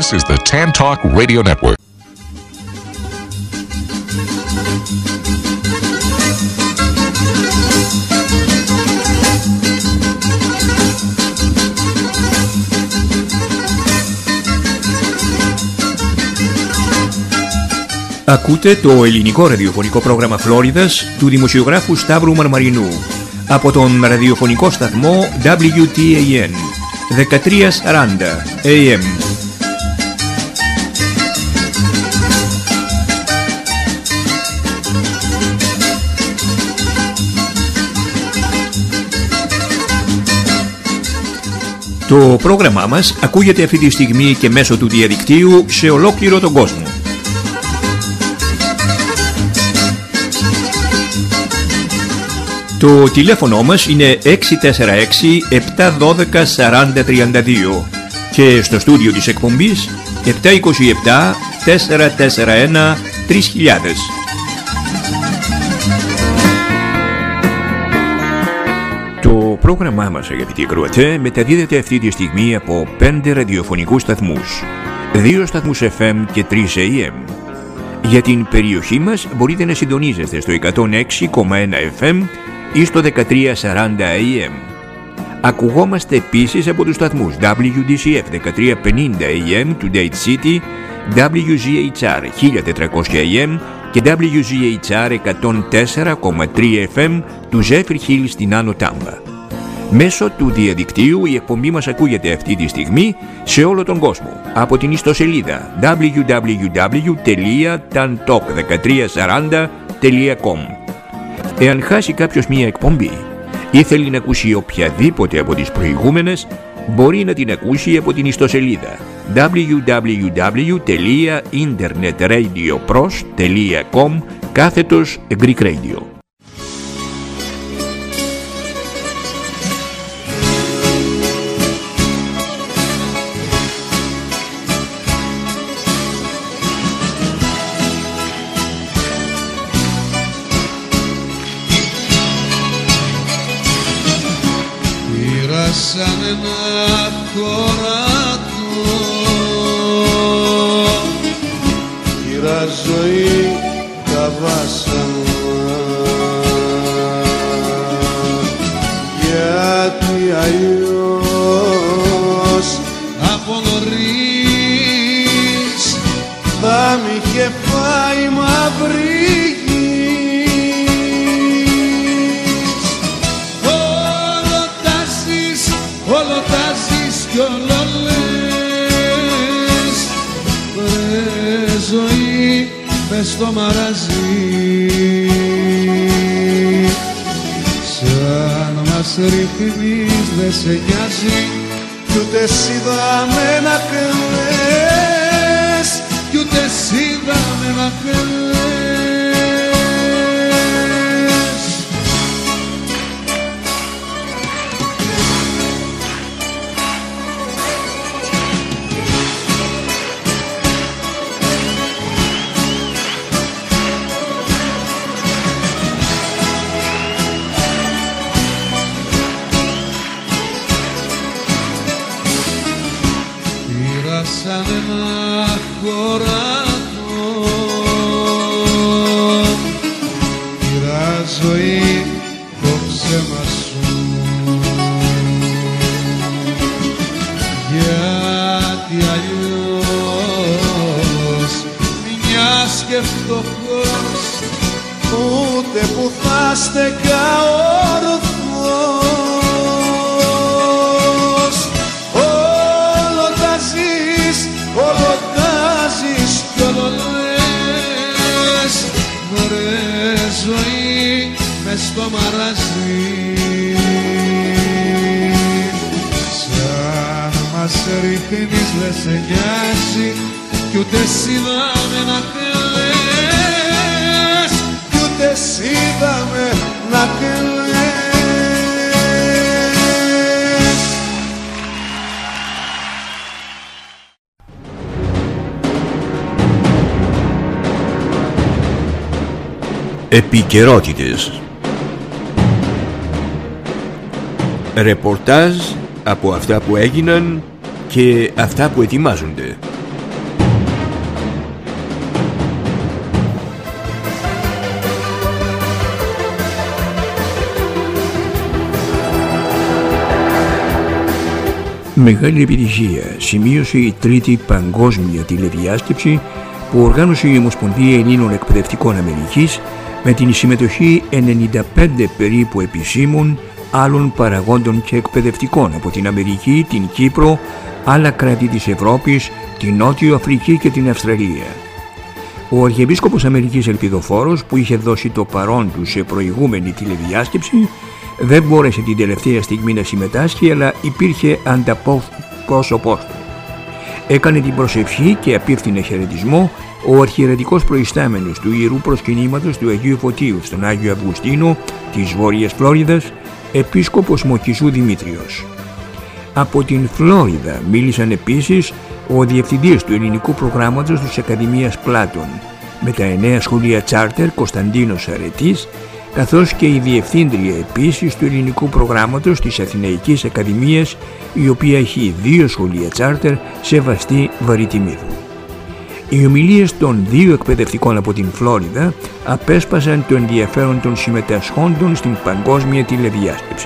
This is the Tan Talk Radio Network. Ακούτε το ελληνικό ραδιοφωνικό πρόγραμμα Φλόριδας του δημοσιογράφου Σταύρου Μαρμαρινού από τον ραδιοφωνικό σταθμό WTAN 1340 AM. Το πρόγραμμά μας ακούγεται αυτή τη στιγμή και μέσω του διαδικτύου σε ολόκληρο τον κόσμο. Το τηλέφωνο μας είναι 646-712-4032 και στο στούντιο της εκπομπής 727-441-3000. Το πρόγραμμά μας, αγαπητοί ακροατές, μεταδίδεται αυτή τη στιγμή από 5 ραδιοφωνικούς σταθμούς, 2 σταθμούς FM και 3 AM. Για την περιοχή μας μπορείτε να συντονίζεστε στο 106,1 FM ή στο 1340 AM. Ακουγόμαστε επίσης από τους σταθμούς WDCF 1350 AM του Dade City, WGHR 1400 AM και WGHR 104,3 FM του Zephyr Hill στην Άνω Τάμπα. Μέσω του διαδικτύου η εκπομπή μας ακούγεται αυτή τη στιγμή σε όλο τον κόσμο από την ιστοσελίδα www.tantalk1340.com. Εάν χάσει κάποιος μία εκπομπή ή θέλει να ακούσει οποιαδήποτε από τις προηγούμενες, μπορεί να την ακούσει από την ιστοσελίδα www.internetradiopros.com/Greek Radio. Σαν ένα χωρατό κύρα ζωή τα βάσανα, γιατί αλλιώς από νωρίς θα μ' είχε φάει μαύρη. Κι όλο λες, βρε ζωή, μες στο μαραζί, σαν μας ρίχνεις δε σε νοιάζει, κι ούτε είδαμε να κλαις, κι ούτε είδαμε να κλαις. Σαν ένα χωρατό κύρα ζωή το ψέμα σου, γιατί αλλιώς μιας και φτωχός ούτε που θα στεκά όρθος. Όλο τάζεις κι όλο λες, μωρέ ζωή μες στο μαραζί, σαν μας ρίχνεις δεν σε νοιάζει, κι ούτε είδαμε να κλαις, κι ούτε είδαμε να κλαις. Επικαιρότητες. Ρεπορτάζ από αυτά που έγιναν και αυτά που ετοιμάζονται. Μεγάλη επιτυχία σημείωσε η τρίτη παγκόσμια τηλεδιάσκεψη που οργάνωσε η Ομοσπονδία Ελλήνων Εκπαιδευτικών Αμερικής με την συμμετοχή 95 περίπου επισήμων άλλων παραγόντων και εκπαιδευτικών από την Αμερική, την Κύπρο, άλλα κράτη της Ευρώπης, την Νότιο Αφρική και την Αυστραλία. Ο Αρχιεπίσκοπος Αμερικής Ελπιδοφόρος, που είχε δώσει το παρόν του σε προηγούμενη τηλεδιάσκεψη, δεν μπόρεσε την τελευταία στιγμή να συμμετάσχει, αλλά υπήρχε ανταπρόσωπός του. Έκανε την προσευχή και απίφθινε χαιρετισμό ο αρχιερετικός προϊστάμενος του Ιερού Προσκυνήματος του Αγίου Φωτίου στον Άγιο Αυγουστίνο της Βόρειας Φλόριδας, Επίσκοπος Μοκισού Δημήτριος. Από την Φλόριδα μίλησαν επίσης ο Διευθυντής του Ελληνικού Προγράμματος της Ακαδημίας Πλάτων με τα 9 σχολεία τσάρτερ Κωνσταντίνος Αρετής, καθώς και η Διευθύντρια επίσης του Ελληνικού Προγράμματος της Αθηναϊκής Ακαδημίας, η οποία έχει 2 σχολεία τσάρτερ Σεβαστή Βαρυτιμίδου. Οι ομιλίες των 2 εκπαιδευτικών από την Φλόριδα απέσπασαν το ενδιαφέρον των συμμετασχόντων στην παγκόσμια τηλεδιάσκεψη.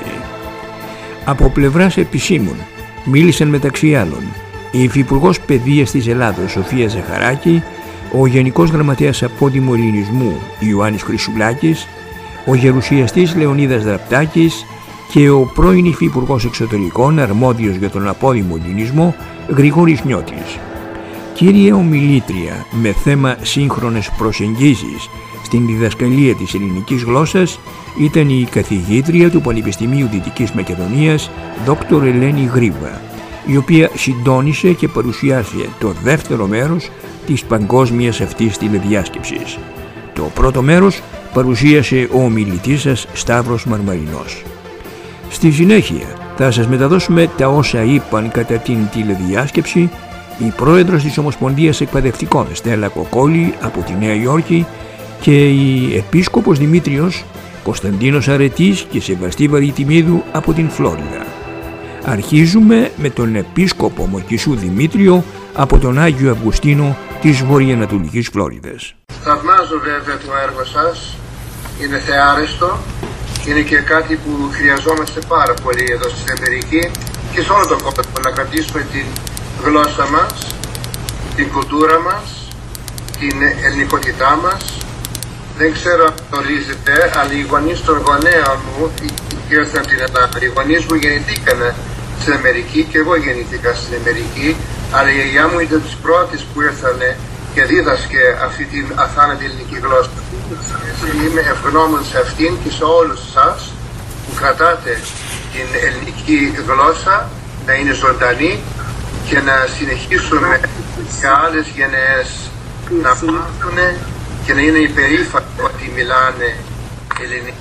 Από πλευράς επισήμων μίλησαν μεταξύ άλλων η Υφυπουργός Παιδείας της Ελλάδος Σοφία Ζαχαράκη, ο Γενικός Γραμματέας Απόδημου Ελληνισμού Ιωάννης Χρυσουλάκης, ο Γερουσιαστής Λεωνίδας Δραπτάκης και ο πρώην Υφυπουργός Εξωτερικών αρμόδιος για τον Απόδημο Ελληνισμό Γρηγόρης Νιώτης. Κύρια ομιλήτρια με θέμα σύγχρονες προσεγγίσεις στην διδασκαλία της ελληνικής γλώσσας ήταν η καθηγήτρια του Πανεπιστημίου Δυτικής Μακεδονίας Δόκτωρ Ελένη Γρήβα, η οποία συντόνισε και παρουσιάσε το δεύτερο μέρος της παγκόσμιας αυτής τηλεδιάσκεψης. Το πρώτο μέρος παρουσίασε ο ομιλητής σας Σταύρος Μαρμαρινός. Στη συνέχεια θα σας μεταδώσουμε τα όσα είπαν κατά την τηλεδιάσκεψη η πρόεδρος της Ομοσπονδίας Εκπαιδευτικών Στέλλα Κοκόλη από τη Νέα Υόρκη και η Επίσκοπος Δημήτριος Κωνσταντίνος Αρετής και Σεβαστή Βαρυτιμίδου από την Φλόριδα. Αρχίζουμε με τον Επίσκοπο Μοκισού Δημήτριο από τον Άγιο Αυγουστίνο της Βορειοανατολικής Φλόριδας. Θαυμάζω βέβαια το έργο σας, είναι θεάρεστο, είναι και κάτι που χρειαζόμαστε πάρα πολύ εδώ στην Αμερική και σε όλο τον κόσμο, να κρατήσουμε την γλώσσα μας, την κουλτούρα μας, την ελληνικότητά μας. Δεν ξέρω αν γνωρίζετε, αλλά οι γονείς των γονέων μου ήρθαν από την Ελλάδα. Οι γονείς μου γεννηθήκαν στην Αμερική και εγώ γεννήθηκα στην Αμερική, αλλά η γιαγιά μου ήταν τις πρώτες που ήρθαν και δίδασκε αυτή την αθάνατη ελληνική γλώσσα. Είμαι ευγνώμων σε αυτήν και σε όλους σας που κρατάτε την ελληνική γλώσσα να είναι ζωντανή και να συνεχίσουμε και άλλες γενναίες να μάθουν και να είναι υπερήφανοι ότι μιλάνε ελληνικά.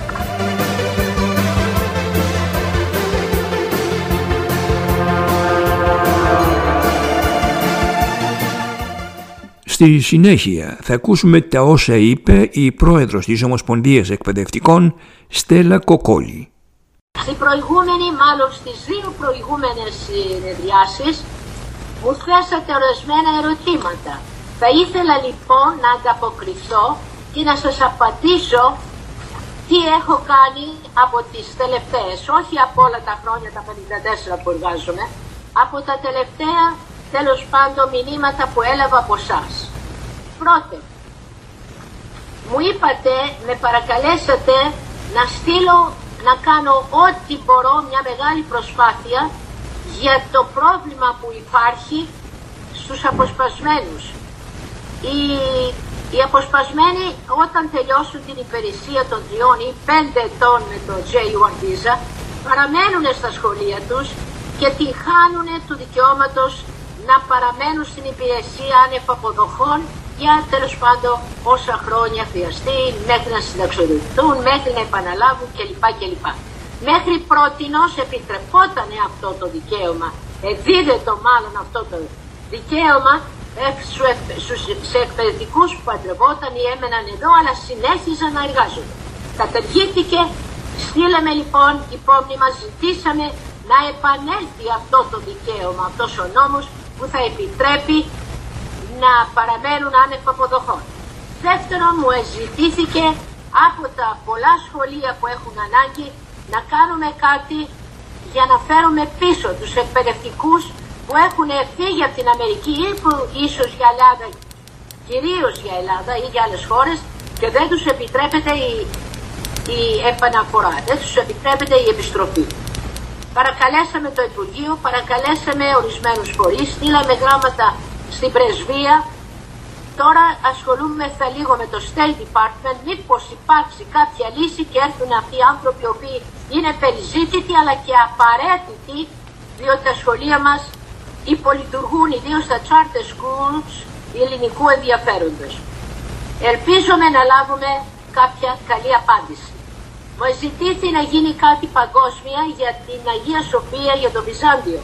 Στη συνέχεια θα ακούσουμε τα όσα είπε η πρόεδρος της Ομοσπονδίας Εκπαιδευτικών Στέλλα Κοκόλη. Στις 2 προηγούμενες συνεδριάσεις μου θέσατε ορισμένα ερωτήματα. Θα ήθελα λοιπόν να ανταποκριθώ και να σας απαντήσω τι έχω κάνει από τις τελευταίες, όχι από όλα τα χρόνια, τα 54 που εργάζομαι, από τα τελευταία τέλος πάντων μηνύματα που έλαβα από εσάς. Πρώτον, μου είπατε, με παρακαλέσατε να στείλω, να κάνω ό,τι μπορώ, μια μεγάλη προσπάθεια για το πρόβλημα που υπάρχει στους αποσπασμένους. Οι αποσπασμένοι όταν τελειώσουν την υπηρεσία των 3 ή 5 ετών με το J1 Visa παραμένουν στα σχολεία τους και την χάνουν του δικαιώματος να παραμένουν στην υπηρεσία άνευ αποδοχών για τέλος πάντων όσα χρόνια χρειαστεί, μέχρι να συνταξιοδοτηθούν, μέχρι να επαναλάβουν κλπ. Μέχρι πρότινος επιτρεπόταν αυτό το δικαίωμα, δίδεται μάλλον αυτό το δικαίωμα σε εκπαιδευτικούς που παντρευόταν ή έμεναν εδώ αλλά συνέχιζαν να εργάζονται. Καταργήθηκε, στείλαμε λοιπόν υπόμνημα, ζητήσαμε να επανέλθει αυτό το δικαίωμα, αυτός ο νόμος που θα επιτρέπει να παραμένουν άνευ αποδοχών. Δεύτερον, μου ζητήθηκε από τα πολλά σχολεία που έχουν ανάγκη να κάνουμε κάτι για να φέρουμε πίσω τους εκπαιδευτικούς που έχουν φύγει από την Αμερική ή που ίσως για Ελλάδα, κυρίως για Ελλάδα ή για άλλες χώρες, και δεν τους επιτρέπεται η επαναφορά, δεν τους επιτρέπεται η επιστροφή. Παρακαλέσαμε το Υπουργείο, παρακαλέσαμε ορισμένους φορείς, στείλαμε γράμματα στην πρεσβεία. Τώρα ασχολούμεθα λίγο με το State Department, μήπως υπάρξει κάποια λύση και έρθουν αυτοί οι άνθρωποι οι οποίοι είναι περιζήτητοι αλλά και απαραίτητοι, διότι τα σχολεία μας υπολειτουργούν, ιδίως τα charter schools ελληνικού ενδιαφέροντος. Ελπίζουμε να λάβουμε κάποια καλή απάντηση. Μου ζητήθη να γίνει κάτι παγκόσμια για την Αγία Σοφία, για το Βυζάντιο.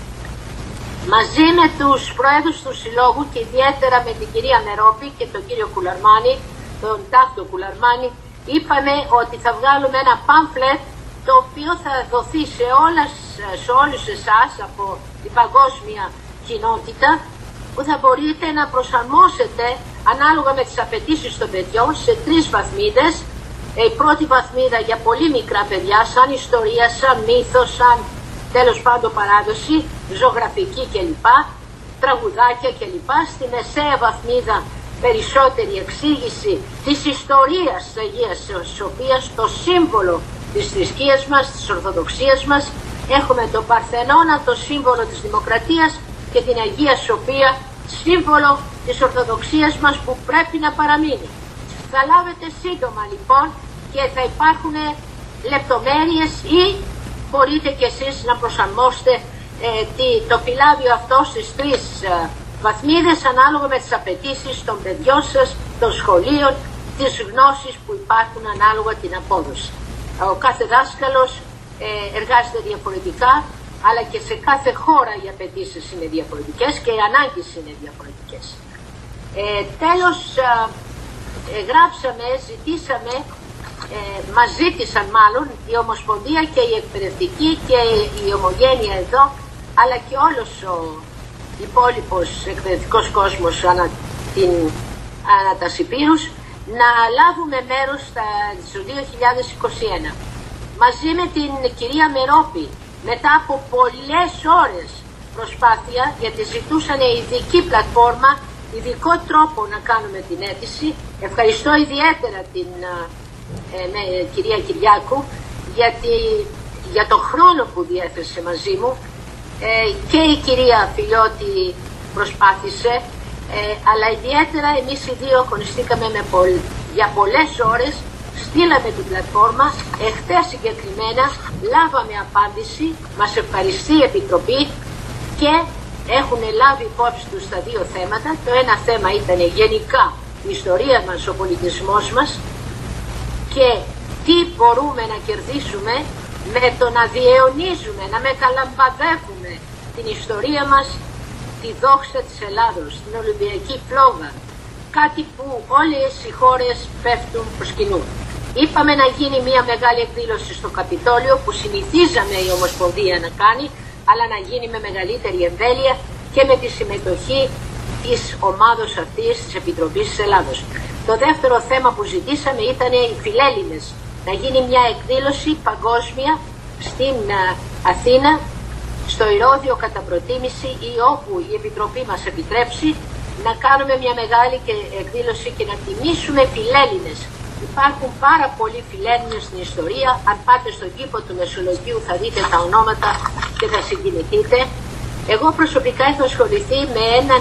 Μαζί με τους προέδρους του Συλλόγου και ιδιαίτερα με την κυρία Μερόπη και τον κύριο Κουλαρμάνη, τον Ταύτο Κουλαρμάνη, είπαμε ότι θα βγάλουμε ένα pamphlet το οποίο θα δοθεί σε όλους εσάς από την παγκόσμια κοινότητα, που θα μπορείτε να προσαρμόσετε ανάλογα με τις απαιτήσεις των παιδιών σε 3 βαθμίδες. Η πρώτη βαθμίδα για πολύ μικρά παιδιά, σαν ιστορία, σαν μύθος, σαν τέλος πάντων παράδοση, ζωγραφική κλπ, τραγουδάκια κλπ. Στην εσέα βαθμίδα περισσότερη εξήγηση της ιστορίας της Αγίας Σοφίας, το σύμβολο της θρησκείας μας, της Ορθοδοξίας μας. Έχουμε τον Παρθενώνα, το σύμβολο της δημοκρατίας, και την Αγία Σοφία, σύμβολο της Ορθοδοξίας μας που πρέπει να παραμείνει. Θα λάβετε σύντομα λοιπόν και θα υπάρχουν λεπτομέρειες ή μπορείτε κι εσείς να προσαρμόσετε το φυλάδιο αυτό στις 3 βαθμίδες ανάλογα με τις απαιτήσεις των παιδιών σας, των σχολείων, τις γνώσεις που υπάρχουν ανάλογα την απόδοση. Ο κάθε δάσκαλος εργάζεται διαφορετικά, αλλά και σε κάθε χώρα οι απαιτήσεις είναι διαφορετικές και οι ανάγκες είναι διαφορετικές. Τέλος, ζητήσαμε, μας ζήτησαν μάλλον η Ομοσπονδία και η Εκπαιδευτική και η Ομογένεια εδώ, αλλά και όλος ο υπόλοιπος εκπαιδευτικός κόσμος ανά τα Σιπήρους, να λάβουμε μέρος στο 2021. Μαζί με την κυρία Μερόπη, μετά από πολλές ώρες προσπάθεια, γιατί ζητούσαν ειδική πλατφόρμα, ειδικό τρόπο να κάνουμε την αίτηση. Ευχαριστώ ιδιαίτερα την κυρία Κυριάκου για το χρόνο που διέθεσε μαζί μου, και η κυρία Φιλιώτη προσπάθησε, αλλά ιδιαίτερα εμείς οι δύο αγωνιστήκαμε για πολλές ώρες. Στείλαμε την πλατφόρμα, εχθές συγκεκριμένα λάβαμε απάντηση, μας ευχαριστεί η Επιτροπή και έχουν λάβει υπόψη τους τα 2 θέματα. Το ένα θέμα ήταν γενικά η ιστορία μας, ο πολιτισμός μας και τι μπορούμε να κερδίσουμε με το να διαιωνίζουμε, να μεταλαμπαδεύουμε την ιστορία μας, τη δόξα της Ελλάδος, την Ολυμπιακή φλόγα, κάτι που όλες οι χώρες πέφτουν προς κοινού. Είπαμε να γίνει μια μεγάλη εκδήλωση στο Καπιτόλιο που συνηθίζαμε η Ομοσπονδία να κάνει, αλλά να γίνει με μεγαλύτερη εμβέλεια και με τη συμμετοχή της ομάδος αυτής της Επιτροπής της Ελλάδος. Το δεύτερο θέμα που ζητήσαμε ήταν οι φιλέλληνες, να γίνει μια εκδήλωση παγκόσμια στην Αθήνα, στο Ηρώδειο κατά προτίμηση ή όπου η Επιτροπή μας επιτρέψει, να κάνουμε μια μεγάλη εκδήλωση και να τιμήσουμε φιλέλληνες. Υπάρχουν πάρα πολλοί φιλέλληνες στην ιστορία. Αν πάτε στον κήπο του Μεσολογγίου θα δείτε τα ονόματα και θα συγκινηθείτε. Εγώ προσωπικά έχω ασχοληθεί με έναν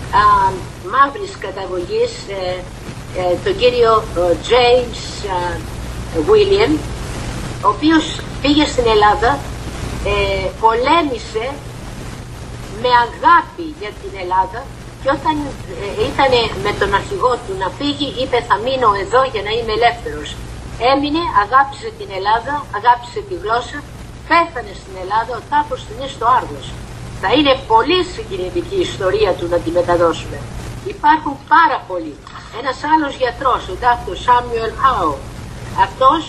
μαύρης καταγωγής, τον κύριο James William, ο οποίος πήγε στην Ελλάδα, πολέμησε με αγάπη για την Ελλάδα και όταν ήταν με τον αρχηγό του να φύγει είπε θα μείνω εδώ για να είμαι ελεύθερος. Έμεινε, αγάπησε την Ελλάδα, αγάπησε τη γλώσσα, πέθανε στην Ελλάδα, ο τάφος του είναι στο Άργος. Θα είναι πολύ συγκινητική η ιστορία του να τη μεταδώσουμε. Υπάρχουν πάρα πολλοί. Ένας άλλος γιατρός, ο Dr. Samuel Howe, αυτός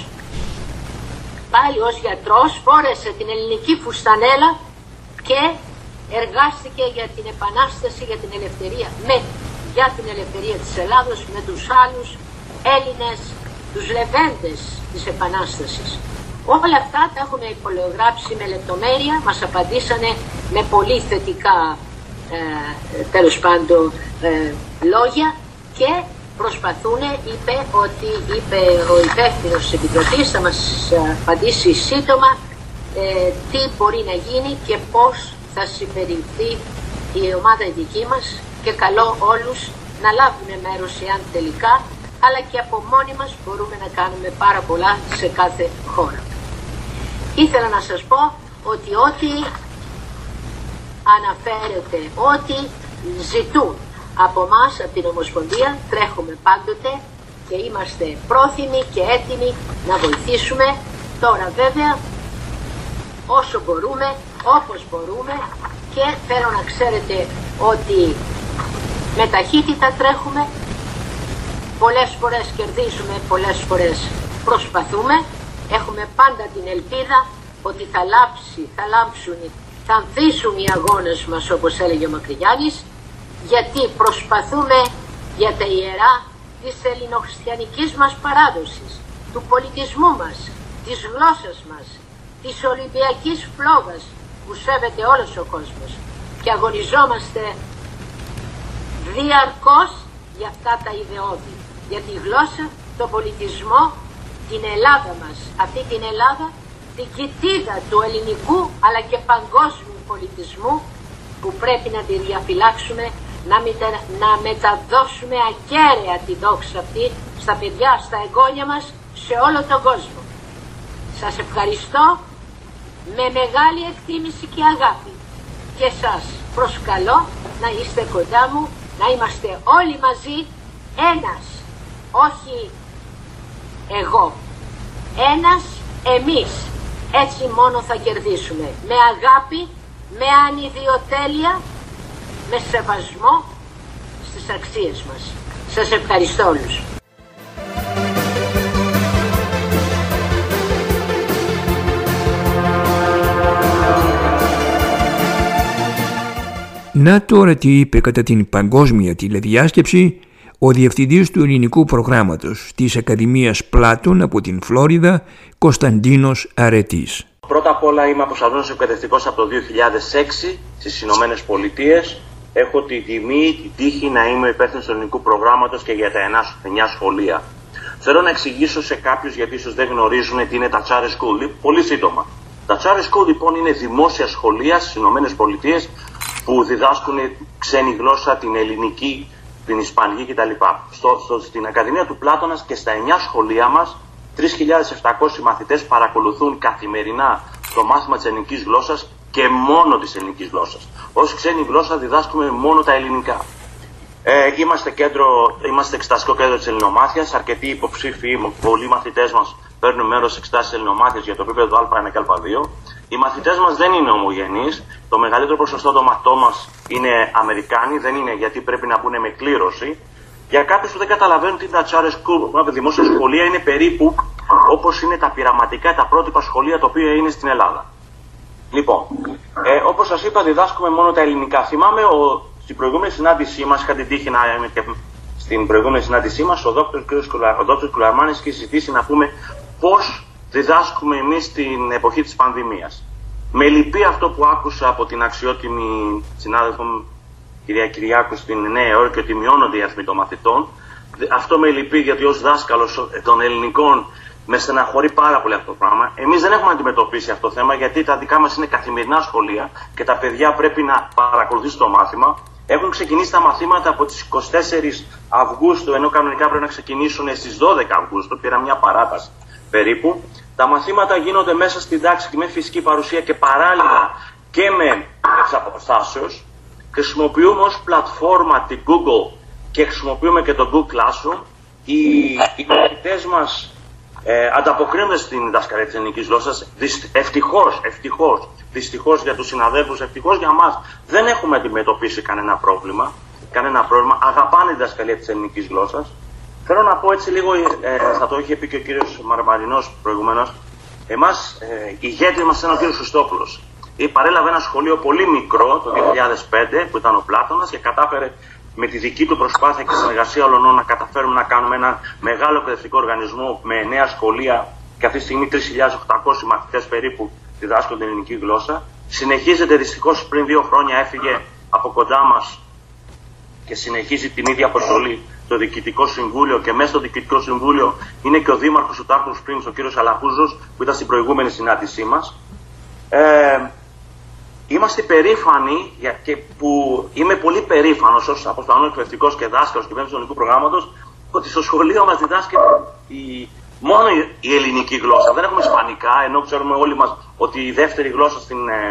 πάλι ως γιατρός φόρεσε την ελληνική φουστανέλα και εργάστηκε για την επανάσταση, για την ελευθερία, για την ελευθερία της Ελλάδος με τους άλλους Έλληνες, τους λεβέντες της επανάστασης. Όλα αυτά τα έχουμε υπολογράψει με λεπτομέρεια, μας απαντήσανε με πολύ θετικά τέλος πάντων λόγια και προσπαθούν, είπε ο υπεύθυνος της Επιτροπής θα μας απαντήσει σύντομα τι μπορεί να γίνει και πώς θα συμπεριληφθεί η ομάδα δική μας, και καλώ όλους να λάβουν μέρος εάν τελικά, αλλά και από μόνοι μας μπορούμε να κάνουμε πάρα πολλά σε κάθε χώρα. Ήθελα να σας πω ότι ό,τι αναφέρεται, ό,τι ζητούν από μας, από την Ομοσπονδία, τρέχουμε πάντοτε και είμαστε πρόθυμοι και έτοιμοι να βοηθήσουμε. Τώρα βέβαια όσο μπορούμε, όπως μπορούμε, και θέλω να ξέρετε ότι με ταχύτητα τρέχουμε, πολλές φορές κερδίζουμε, πολλές φορές προσπαθούμε, έχουμε πάντα την ελπίδα ότι θα λάμψουν, θα ανθίσουν οι αγώνες μας, όπως έλεγε ο Μακρυγιάννης, γιατί προσπαθούμε για τα ιερά της ελληνοχριστιανικής μας παράδοσης, του πολιτισμού μας, της γλώσσας μας, της Ολυμπιακής φλόγας που σέβεται όλος ο κόσμος, και αγωνιζόμαστε διαρκώς για αυτά τα ιδεώδη, για τη γλώσσα, τον πολιτισμό, την Ελλάδα μας, αυτή την Ελλάδα, την κοιτίδα του ελληνικού αλλά και παγκόσμιου πολιτισμού, που πρέπει να τη διαφυλάξουμε, να μεταδώσουμε ακέραια τη δόξα αυτή στα παιδιά, στα εγγόνια μας, σε όλο τον κόσμο. Σας ευχαριστώ με μεγάλη εκτίμηση και αγάπη και σας προσκαλώ να είστε κοντά μου, να είμαστε όλοι μαζί ένας, όχι εγώ, ένας εμείς. Έτσι μόνο θα κερδίσουμε, με αγάπη, με ανιδιοτέλεια, με σεβασμό στις αξίες μας. Σας ευχαριστώ όλους. Να τώρα τι είπε κατά την παγκόσμια τηλεδιάσκεψη ο διευθυντής του ελληνικού προγράμματος της Ακαδημίας Πλάτων από την Φλόριδα, Κωνσταντίνος Αρετής. Πρώτα απ' όλα είμαι αποσπασμένος εκπαιδευτικός από το 2006 στις Ηνωμένες Πολιτείες. Έχω την τιμή, την τύχη να είμαι υπεύθυνος του ελληνικού προγράμματος και για τα 9 σχολεία. Θέλω να εξηγήσω σε κάποιους, γιατί ίσως δεν γνωρίζουν, τι είναι τα Charter School. Πολύ σύντομα. Τα Charter School λοιπόν είναι δημόσια σχολεία στις Ηνωμένες Πολιτείες που διδάσκουν ξένη γλώσσα, την ελληνική, την ισπανική κτλ. Στην Ακαδημία του Πλάτωνας και στα 9 σχολεία μας, 3.700 μαθητές παρακολουθούν καθημερινά το μάθημα της ελληνικής γλώσσας και μόνο της ελληνικής γλώσσας. Ως ξένη γλώσσα διδάσκουμε μόνο τα ελληνικά. Είμαστε εξεταστικό κέντρο της ελληνομάθειας. Αρκετοί υποψήφοι, πολλοί μαθητές μας παίρνουν μέρος σε εξετάσεις ελληνομάθειας για το επίπεδο Α1 και Α2. Οι μαθητές μας δεν είναι ομογενείς. Το μεγαλύτερο ποσοστό των μαθητών μας είναι Αμερικάνοι. Δεν είναι γιατί πρέπει να μπουν με κλήρωση. Για κάποιους που δεν καταλαβαίνουν τι είναι τα Charter School, δημόσια σχολεία είναι περίπου όπως είναι τα πειραματικά, τα πρότυπα σχολεία τα οποία είναι στην Ελλάδα. Λοιπόν, όπως σας είπα, διδάσκουμε μόνο τα ελληνικά. Θυμάμαι στην προηγούμενη συνάντησή μας, είχα την τύχη να είμαι και στην προηγούμενη συνάντησή μας, ο Δ. Κουλαρμάνης είχε συζητήσει να πούμε πώς διδάσκουμε εμείς στην εποχή της πανδημίας. Με λυπεί αυτό που άκουσα από την αξιότιμη συνάδελφο κυρία Κυριάκου στην Νέα Υόρκη, ότι μειώνονται οι αριθμοί των μαθητών. Αυτό με λυπεί, γιατί ως δάσκαλος των ελληνικών με στεναχωρεί πάρα πολύ αυτό το πράγμα. Εμείς δεν έχουμε αντιμετωπίσει αυτό το θέμα, γιατί τα δικά μας είναι καθημερινά σχολεία και τα παιδιά πρέπει να παρακολουθήσουν το μάθημα. Έχουν ξεκινήσει τα μαθήματα από τις 24 Αυγούστου, ενώ κανονικά πρέπει να ξεκινήσουν στις 12 Αυγούστου, πήρα μια παράταση περίπου. Τα μαθήματα γίνονται μέσα στην τάξη και με φυσική παρουσία και παράλληλα και με εξ αποστάσεως. Χρησιμοποιούμε ως πλατφόρμα την Google και χρησιμοποιούμε και το Google Classroom. Οι μαθητές μας ανταποκρίνονται στην διδασκαλία της ελληνικής γλώσσας. Δυστυχώς για τους συναδέλφους, ευτυχώς για μας, δεν έχουμε αντιμετωπίσει κανένα πρόβλημα. Αγαπάνε τη διδασκαλία της ελληνικής γλώσσας. Θέλω να πω έτσι λίγο, θα το είχε πει και ο κύριος Μαρμαρινός προηγουμένως, ηγέτης μας ήταν ο κύριος Χριστόπουλος. Παρέλαβε ένα σχολείο πολύ μικρό το 2005 που ήταν ο Πλάτωνας και κατάφερε με τη δική του προσπάθεια και συνεργασία όλων να καταφέρουμε να κάνουμε ένα μεγάλο εκπαιδευτικό οργανισμό με 9 σχολεία και αυτή τη στιγμή 3.800 μαθητές περίπου διδάσκουν την ελληνική γλώσσα. Συνεχίζεται, δυστυχώς πριν 2 χρόνια έφυγε από κοντά μας και συνεχίζει την ίδια αποστολή το Διοικητικό Συμβούλιο, και μέσα στο Διοικητικό Συμβούλιο είναι και ο Δήμαρχος του Tarpon Springs, ο κύριος Αλαχούζος, που ήταν στην προηγούμενη συνάντησή μας. Είμαστε περήφανοι, και που είμαι πολύ περήφανος ως αποστολών εκπαιδευτικός και δάσκαλος κυβέρνησης του ελληνικού προγράμματος, ότι στο σχολείο μας διδάσκεται μόνο η ελληνική γλώσσα. Δεν έχουμε ισπανικά, ενώ ξέρουμε όλοι μας ότι η δεύτερη γλώσσα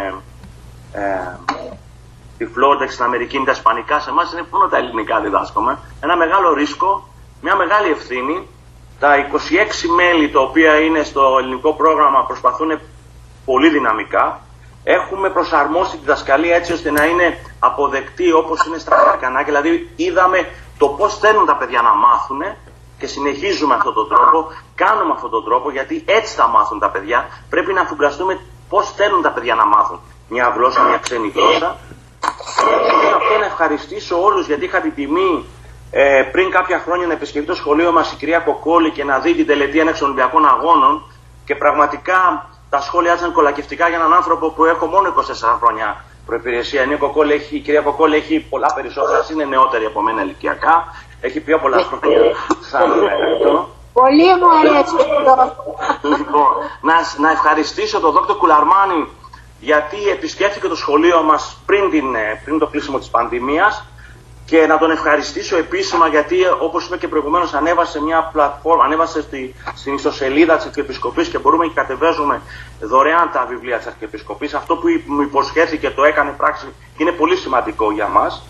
στη Φλόριντα και στην Αμερική είναι τα ισπανικά. Σε εμάς είναι μόνο τα ελληνικά διδάσκουμε. Ένα μεγάλο ρίσκο, μια μεγάλη ευθύνη. Τα 26 μέλη τα οποία είναι στο ελληνικό πρόγραμμα προσπαθούν πολύ δυναμικά. Έχουμε προσαρμόσει τη διδασκαλία έτσι ώστε να είναι αποδεκτή όπως είναι στα Αμερικανά. Δηλαδή είδαμε το πώς θέλουν τα παιδιά να μάθουν και συνεχίζουμε αυτόν τον τρόπο, κάνουμε αυτόν τον τρόπο, γιατί έτσι θα μάθουν τα παιδιά. Πρέπει να αφουγκραστούμε πώς θέλουν τα παιδιά να μάθουν μια γλώσσα, μια ξένη γλώσσα. Θέλω αυτό να ευχαριστήσω όλους, γιατί είχα την τιμή πριν κάποια χρόνια να επισκεφτεί το σχολείο μας η κυρία Κοκόλη και να δει την τελετή έναρξης των Ολυμπιακών Αγώνων, και πραγματικά τα σχόλια ήταν κολακευτικά για έναν άνθρωπο που έχω μόνο 24 χρόνια προϋπηρεσία. Η κυρία Κοκόλη έχει πολλά περισσότερα, είναι νεότερη από μένα ηλικιακά, έχει πιο πολλά χρόνια σαν αυτό. Πολύ μου αρέσει αυτό. Λοιπόν, να ευχαριστήσω τον Δόκτωρ Κουλαρμάνη, γιατί επισκέφθηκε το σχολείο μας πριν το κλείσιμο της πανδημίας, και να τον ευχαριστήσω επίσημα γιατί, όπως είπα και προηγουμένως, ανέβασε μια πλατφόρμα, ανέβασε στην ιστοσελίδα της Αρχιεπισκοπής και μπορούμε και κατεβάζουμε δωρεάν τα βιβλία της Αρχιεπισκοπής. Αυτό που μου υποσχέθηκε το έκανε πράξη και είναι πολύ σημαντικό για μας.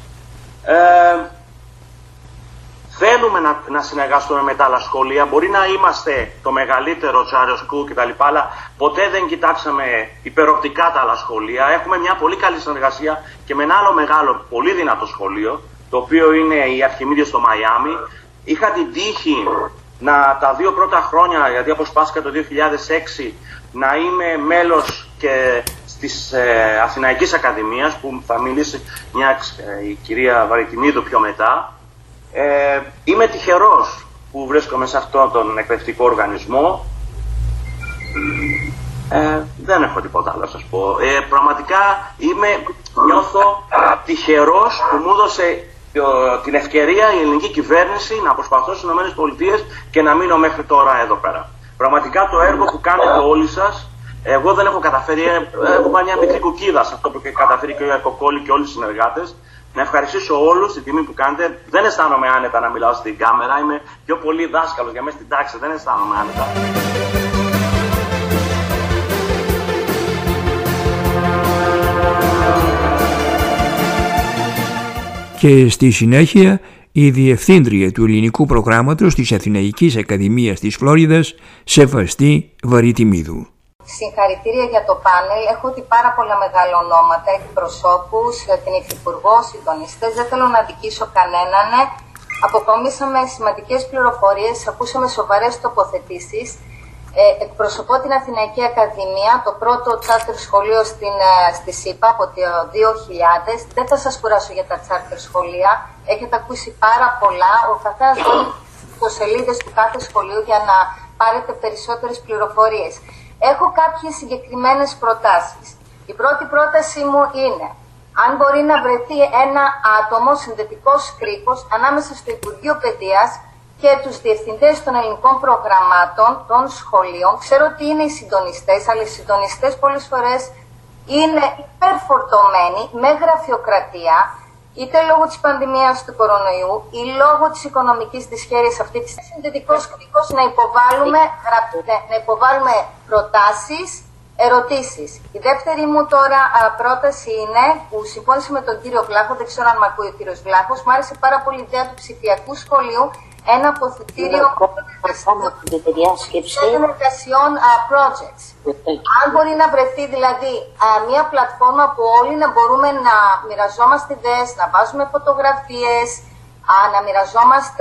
Θέλουμε να συνεργαστούμε με τα άλλα σχολεία. Μπορεί να είμαστε το μεγαλύτερο Charter School κτλ. Αλλά ποτέ δεν κοιτάξαμε υπεροπτικά τα άλλα σχολεία. Έχουμε μια πολύ καλή συνεργασία και με ένα άλλο μεγάλο, πολύ δυνατό σχολείο, το οποίο είναι η Αρχιμίδιο στο Μαϊάμι. Είχα την τύχη τα 2 πρώτα χρόνια, γιατί αποσπάστηκα το 2006, να είμαι μέλος και της Αθηναϊκής Ακαδημίας, που θα μιλήσει η κυρία Βαρικινίδου πιο μετά. Είμαι τυχερός που βρίσκομαι σε αυτόν τον εκπαιδευτικό οργανισμό. Δεν έχω τίποτα άλλο να σας πω. Πραγματικά νιώθω τυχερός που μου έδωσε την ευκαιρία η ελληνική κυβέρνηση να προσπαθώ στις ΗΠΑ και να μείνω μέχρι τώρα εδώ πέρα. Πραγματικά το έργο που κάνετε όλοι σας, εγώ δεν έχω καταφέρει, έχω πάει μια μικρή κουκίδα σε αυτό που έχει καταφέρει και ο Κοκόλη και όλοι οι συνεργάτες. Να ευχαριστήσω όλους την τιμή που κάνετε. Δεν αισθάνομαι άνετα να μιλάω στην κάμερα. Είμαι πιο πολύ δάσκαλος για μέσα στην τάξη. Δεν αισθάνομαι άνετα. Και στη συνέχεια η Διευθύντρια του Ελληνικού Προγράμματος της Αθηναϊκής Ακαδημίας της Φλόριδας, Σεβαστή Βαριτιμίδου. Συγχαρητήρια για το πάνελ. Έχω δει πάρα πολλά μεγάλα ονόματα, εκπροσώπους, την Υφυπουργό, συντονιστές. Δεν θέλω να αδικήσω κανέναν. Αποκομίσαμε σημαντικές πληροφορίες, ακούσαμε σοβαρές τοποθετήσεις. Εκπροσωπώ την Αθηναϊκή Ακαδημία, το πρώτο τσάρτερ σχολείο στη ΣΥΠΑ από το 2000. Δεν θα σας κουράσω για τα τσάρτερ σχολεία. Έχετε ακούσει πάρα πολλά. Ο καθένας δίνει τις σελίδες του κάθε σχολείου για να πάρετε περισσότερες πληροφορίες. Έχω κάποιες συγκεκριμένες προτάσεις. Η πρώτη πρόταση μου είναι, αν μπορεί να βρεθεί ένα άτομο συνδετικός κρίκος ανάμεσα στο Υπουργείο Παιδείας και τους διευθυντές των ελληνικών προγραμμάτων των σχολείων. Ξέρω ότι είναι οι συντονιστές, αλλά οι συντονιστές πολλές φορές είναι υπερφορτωμένοι με γραφειοκρατία, είτε λόγω της πανδημίας του κορονοϊού ή λόγω της οικονομικής δυσχέρειας αυτή της συνδετικός κρίκος να υποβάλουμε προτάσεις, ερωτήσεις. Η δεύτερη μου τώρα πρόταση είναι, που συμφώνησε με τον κύριο Βλάχο, δεν ξέρω αν μ' ακούει ο κύριος Βλάχος, μου άρεσε πάρα πολύ η ιδέα του ψηφιακού σχολείου, ένα αποθετήριο εργασιών projects. Αν μπορεί να βρεθεί δηλαδή μια πλατφόρμα που όλοι να μπορούμε να μοιραζόμαστε ιδέες, να βάζουμε φωτογραφίες, να μοιραζόμαστε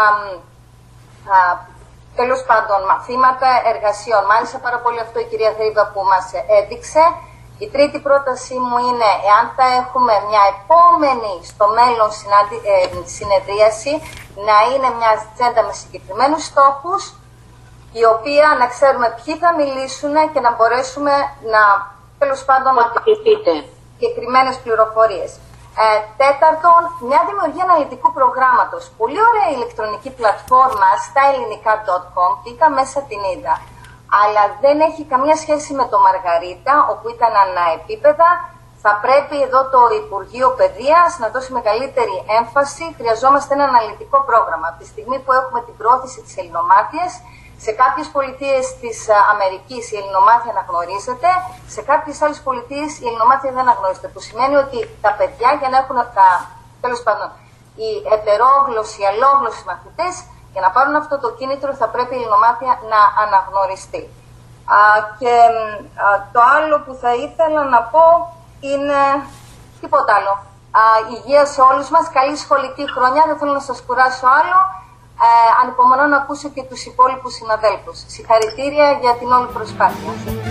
τέλος πάντων μαθήματα εργασιών. Μ' άρεσε πάρα πολύ αυτό η κυρία Θρήβα που μας έδειξε. Η τρίτη πρότασή μου είναι, εάν θα έχουμε μια επόμενη στο μέλλον συνεδρίαση, να είναι μια ατζέντα με συγκεκριμένους στόχους η οποία να ξέρουμε ποιοι θα μιλήσουν και να μπορέσουμε να, τέλος πάντων, να συγκεκριμένες πληροφορίες. Τέταρτον, μια δημιουργία αναλυτικού προγράμματος. Πολύ ωραία ηλεκτρονική πλατφόρμα στα ελληνικά.com, πήγα μέσα την είδα. Αλλά δεν έχει καμία σχέση με το Μαργαρίτα, όπου ήταν αναεπίπεδα. Θα πρέπει εδώ το Υπουργείο Παιδείας να δώσει μεγαλύτερη έμφαση. Χρειαζόμαστε ένα αναλυτικό πρόγραμμα. Από τη στιγμή που έχουμε την πρόθεση της ελληνομάθειας, σε κάποιες πολιτείες της Αμερικής η ελληνομάθεια αναγνωρίζεται, σε κάποιες άλλες πολιτείες η ελληνομάθεια δεν αναγνωρίζεται. Που σημαίνει ότι τα παιδιά, για να έχουν τέλος πάντων, οι ετερόγλωσσοι, οι αλλόγλωσσοι μαθητές, για να πάρουν αυτό το κίνητρο θα πρέπει η ελληνομάθεια να αναγνωριστεί. Και το άλλο που θα ήθελα να πω είναι τίποτα άλλο. Υγεία σε όλους μας, καλή σχολική χρονιά, δεν θέλω να σας κουράσω άλλο. Ανυπομονώ να ακούσω και τους υπόλοιπους συναδέλφους. Συγχαρητήρια για την όλη προσπάθεια.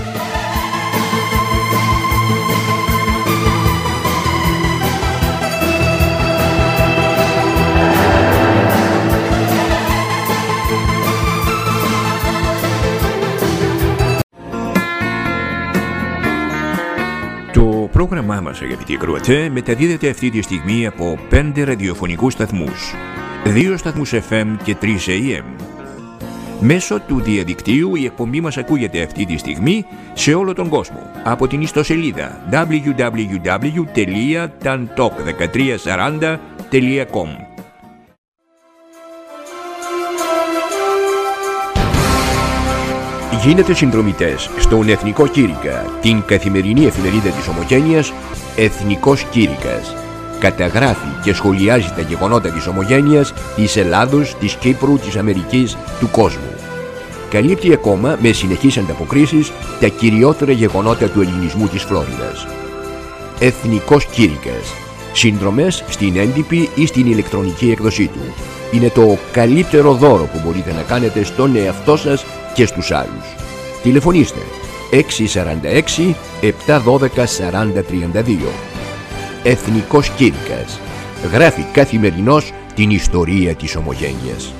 Το πρόγραμμά μας, αγαπητοί ακροατές, μεταδίδεται αυτή τη στιγμή από 5 ραδιοφωνικούς σταθμούς, 2 σταθμούς FM και 3 AM. Μέσω του διαδικτύου η εκπομπή μας ακούγεται αυτή τη στιγμή σε όλο τον κόσμο από την ιστοσελίδα www.tantalk1340.com. Γίνετε συνδρομητές στον Εθνικό Κήρυκα, την καθημερινή εφημερίδα της Ομογένειας, Εθνικός Κήρυκας. Καταγράφει και σχολιάζει τα γεγονότα της Ομογένειας, της Ελλάδος, της Κύπρου, της Αμερικής, του κόσμου. Καλύπτει ακόμα με συνεχείς ανταποκρίσεις τα κυριότερα γεγονότα του ελληνισμού της Φλόριδας. Εθνικός Κήρυκας. Συνδρομές στην έντυπη ή στην ηλεκτρονική έκδοσή του. Είναι το καλύτερο δώρο που μπορείτε να κάνετε στον εαυτό σας και στους άλλους. Τηλεφωνήστε 646 712 4032. Εθνικός Κήρυκας. Γράφει καθημερινώς την ιστορία της Ομογένειας.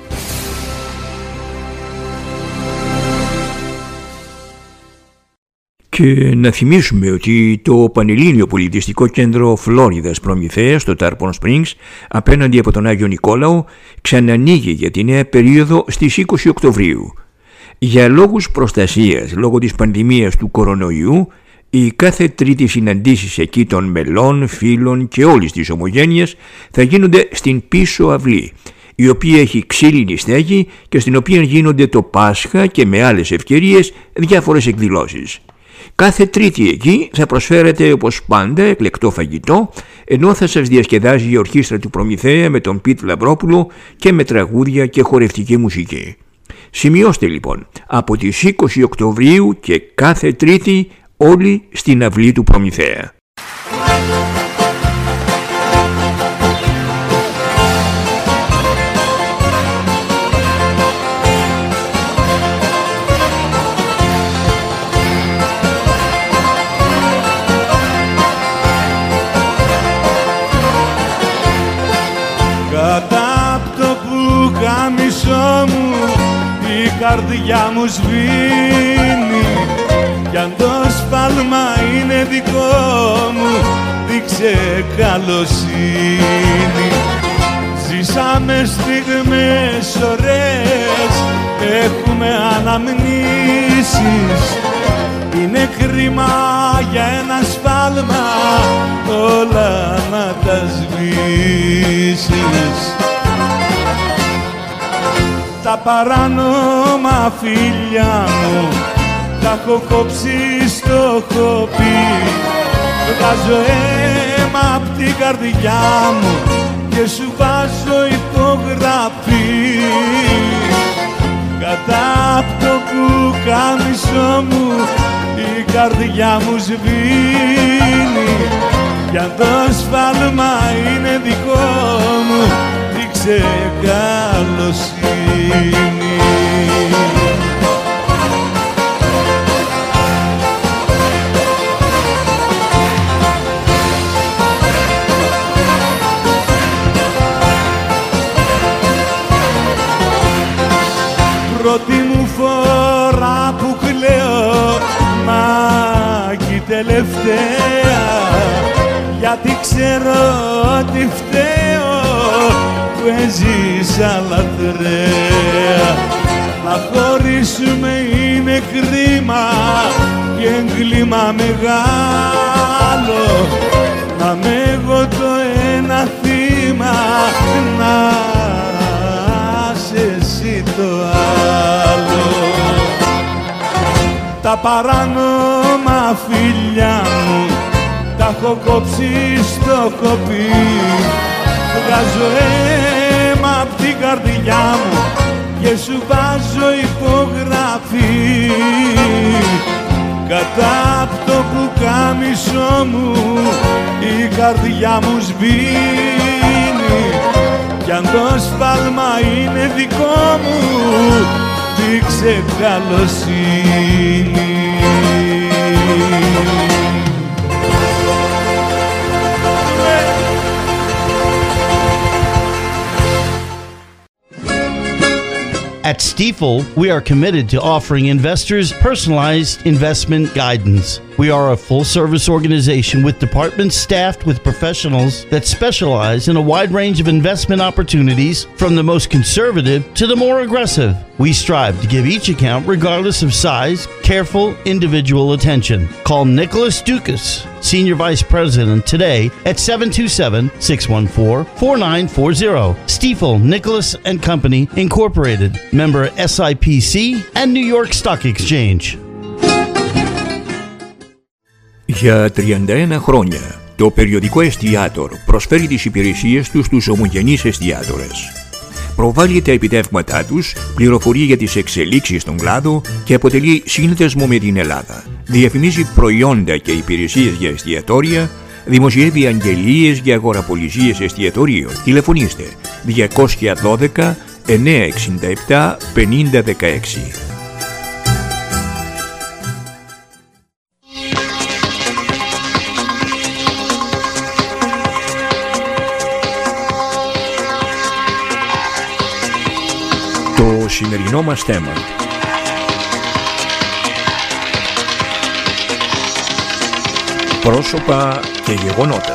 Και να θυμίσουμε ότι το Πανελλήνιο Πολιτιστικό Κέντρο Φλόριδας Προμηθέας στο Tarpon Springs, απέναντι από τον Άγιο Νικόλαο, ξανανοίγει για τη νέα περίοδο στις 20 Οκτωβρίου. Για λόγους προστασίας λόγω της πανδημίας του κορονοϊού, οι κάθε τρίτη συναντήσεις εκεί των μελών, φίλων και όλης της Ομογένειας θα γίνονται στην πίσω αυλή, η οποία έχει ξύλινη στέγη και στην οποία γίνονται το Πάσχα και με άλλες ευκαιρίες διάφορες εκδηλώσεις. Κάθε τρίτη εκεί θα προσφέρετε όπως πάντα εκλεκτό φαγητό, ενώ θα σας διασκεδάζει η ορχήστρα του Προμηθέα με τον Πιτ Λαμπρόπουλο και με τραγούδια και χορευτική μουσική. Σημειώστε λοιπόν, από τις 20 Οκτωβρίου και κάθε τρίτη όλοι στην αυλή του Προμηθέα. Κατά απ' το πουκάμισό μου η καρδιά μου σβήνει, κι αν το σφάλμα είναι δικό μου δείξε καλοσύνη. Ζήσαμε στιγμές ωραίες, έχουμε αναμνήσεις, είναι κρίμα για ένα σφάλμα όλα να τα σβήσεις. Τα παράνομα φίλια μου τα έχω κόψει στο χοπί, βγάζω αίμα απ' την καρδιά μου και σου βάζω υπογραφή. Κατά απ' το πουκάμισό μου η καρδιά μου σβήνει, κι αν το σφάλμα είναι δικό μου δείξε καλοσύνη. Πρώτη μου τελευταία, γιατί ξέρω ότι φταίω που έζησα λατρέα. Να χωρίσουμε είναι κρίμα και έγκλημα μεγάλο, να με εγώ το ένα θύμα, να είσαι εσύ το άλλο. Τα παράνομα φιλιά μου τα έχω κόψει στο κοπί, βγάζω αίμα απ' την καρδιά μου και σου βάζω υπογραφή. Κατά απ' το πουκάμισό μου η καρδιά μου σβήνει, κι αν το σφάλμα είναι δικό μου δείξε καλοσύνη. At Stifel, we are committed to offering investors personalized investment guidance. We are a full-service organization with departments staffed with professionals that specialize in a wide range of investment opportunities, from the most conservative to the more aggressive. We strive to give each account, regardless of size, careful individual attention. Call Nicholas Dukas, Senior Vice President, today at 727-614-4940. Stifel, Nicholas & Company, Incorporated, member SIPC and New York Stock Exchange. Για 31 χρόνια, το περιοδικό Εστιάτορ προσφέρει τις υπηρεσίες του στους ομογενείς εστιάτορες. Προβάλλει τα επιτεύγματά τους, πληροφορεί για τις εξελίξεις στον κλάδο και αποτελεί σύνδεσμο με την Ελλάδα. Διαφημίζει προϊόντα και υπηρεσίες για εστιατόρια, δημοσιεύει αγγελίες για αγοραπολισίες εστιατορίων. Τηλεφωνήστε 212 967 5016. Το σημερινό μας θέμα: πρόσωπα και γεγονότα.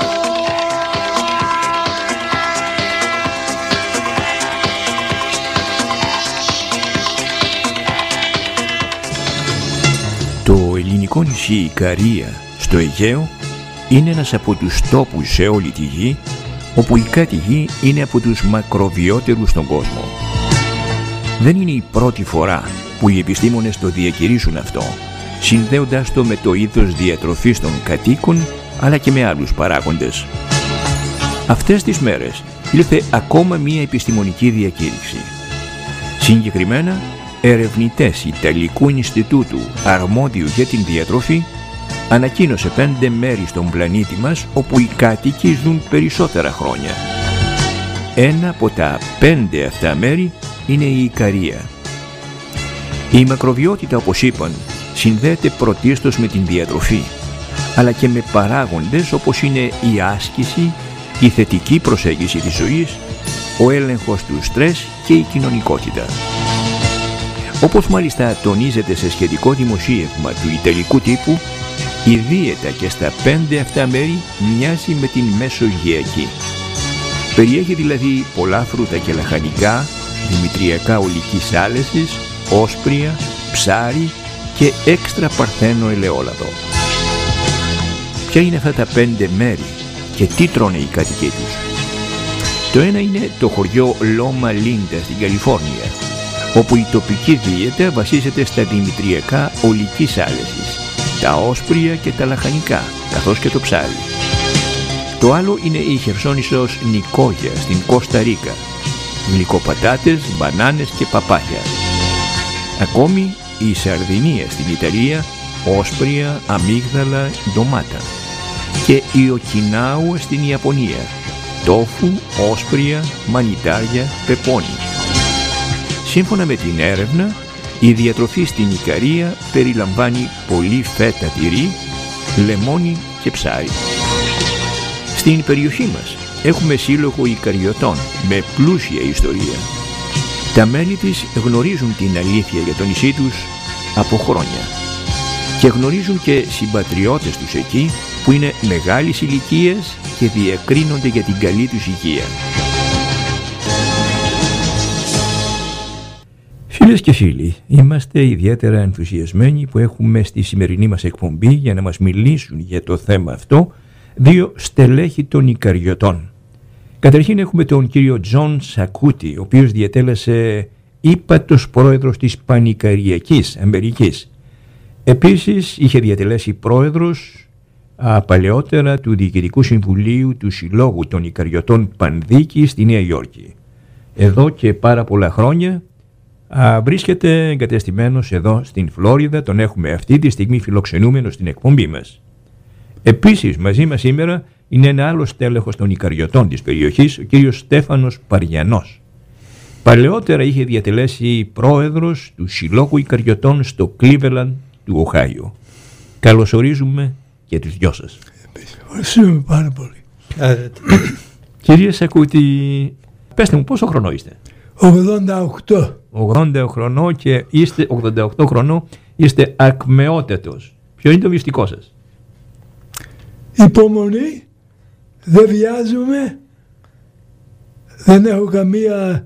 Το ελληνικό νησί Ικαρία στο Αιγαίο είναι ένας από τους τόπους σε όλη τη γη όπου οι κάτοικοι είναι από τους μακροβιότερους στον κόσμο. Δεν είναι η πρώτη φορά που οι επιστήμονες το διακηρύσουν αυτό, συνδέοντας το με το είδος διατροφής των κατοίκων αλλά και με άλλους παράγοντες. Αυτές τις μέρες ήρθε ακόμα μία επιστημονική διακήρυξη. Συγκεκριμένα, ερευνητές Ιταλικού Ινστιτούτου αρμόδιου για την διατροφή ανακοίνωσε 5 μέρη στον πλανήτη μας όπου οι κάτοικοι ζουν περισσότερα χρόνια. Ένα από τα 5 αυτά μέρη είναι η Ικαρία. Η μακροβιότητα, όπως είπαν, συνδέεται πρωτίστως με την διατροφή, αλλά και με παράγοντες όπως είναι η άσκηση, η θετική προσέγγιση της ζωής, ο έλεγχος του στρες και η κοινωνικότητα. Όπως μάλιστα τονίζεται σε σχετικό δημοσίευμα του ιταλικού τύπου, η δίαιτα και στα 5 αυτά μέρη μοιάζει με την μεσογειακή. Περιέχει δηλαδή πολλά φρούτα και λαχανικά, δημητριακά ολικής άλεσης, όσπρια, ψάρι και έξτρα παρθένο ελαιόλαδο. Ποια είναι αυτά τα 5 μέρη και τι τρώνε οι κάτοικοι τους? Το ένα είναι το χωριό Λόμα Λίντα στην Καλιφόρνια, όπου η τοπική δίαιτα βασίζεται στα δημητριακά ολικής άλεσης, τα όσπρια και τα λαχανικά, καθώς και το ψάρι. Το άλλο είναι η χερσόνησος Νικόγια στην Κώστα Ρίκα, γλυκοπατάτες, μπανάνες και παπάγια. Ακόμη η Σαρδινία στην Ιταλία, όσπρια, αμύγδαλα, ντομάτα. Και η Οκινάουα στην Ιαπωνία, τόφου, όσπρια, μανιτάρια, πεπόνι. Σύμφωνα με την έρευνα, η διατροφή στην Ικαρία περιλαμβάνει πολύ φέτα τυρί, λεμόνι και ψάρι. Στην περιοχή μας έχουμε σύλλογο Ικαριωτών με πλούσια ιστορία. Τα μέλη της γνωρίζουν την αλήθεια για το νησί τους από χρόνια και γνωρίζουν και συμπατριώτες τους εκεί που είναι μεγάλης ηλικίας και διακρίνονται για την καλή τους υγεία. Φίλες και φίλοι, είμαστε ιδιαίτερα ενθουσιασμένοι που έχουμε στη σημερινή μας εκπομπή για να μας μιλήσουν για το θέμα αυτό δύο στελέχη των Ικαριωτών. Καταρχήν έχουμε τον κύριο Τζον Σακούτη, ο οποίος διατέλεσε ύπατος πρόεδρος της Πανικαριακής Αμερικής. Επίσης είχε διατελέσει πρόεδρος παλαιότερα του Διοικητικού Συμβουλίου του Συλλόγου των Ικαριωτών Πανδίκη στη Νέα Υόρκη. Εδώ και πάρα πολλά χρόνια βρίσκεται εγκατεστημένος εδώ στην Φλόριδα, τον έχουμε αυτή τη στιγμή φιλοξενούμενο στην εκπομπή μας. Επίσης μαζί μας σήμερα είναι ένα άλλο στέλεχος των Ικαριωτών της περιοχής, ο κύριος Στέφανος Παριανός. Παλαιότερα είχε διατελέσει πρόεδρος του Συλλόγου Ικαριωτών στο Cleveland του Οχάιο. Καλωσορίζουμε και τους δυο σας. Ευχαριστούμε πάρα πολύ. Κύριε Σακούτη, πέστε μου πόσο χρονό είστε? 88. 80 χρονών και είστε 88 χρονών, είστε ακμεότατος. Ποιο είναι το μυστικό σας? Υπομονή, δεν βιάζομαι, δεν έχω καμία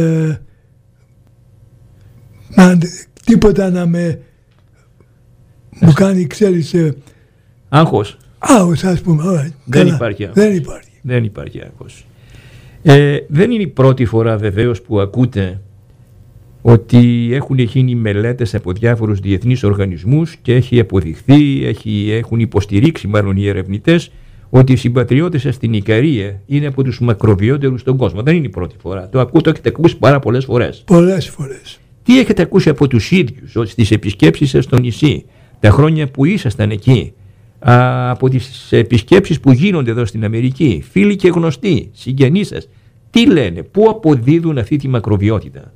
τίποτα να μου κάνει, ξέρεις, άγχος. Άγχος, ας πούμε. Δεν υπάρχει άγχος. Δεν υπάρχει άγχος. Δεν είναι η πρώτη φορά βεβαίως που ακούτε ότι έχουν γίνει μελέτες από διάφορους διεθνείς οργανισμούς και έχει αποδειχθεί, έχουν υποστηρίξει μάλλον οι ερευνητές ότι οι συμπατριώτες σας στην Ικαρία είναι από τους μακροβιότερους στον κόσμο. Δεν είναι η πρώτη φορά. Το έχετε ακούσει πάρα πολλές φορές. Πολλές φορές. Τι έχετε ακούσει από τους ίδιους στις επισκέψεις σας στο νησί, τα χρόνια που ήσασταν εκεί, από τις επισκέψεις που γίνονται εδώ στην Αμερική, φίλοι και γνωστοί, συγγενείς σας, τι λένε, πού αποδίδουν αυτή τη μακροβιότητα?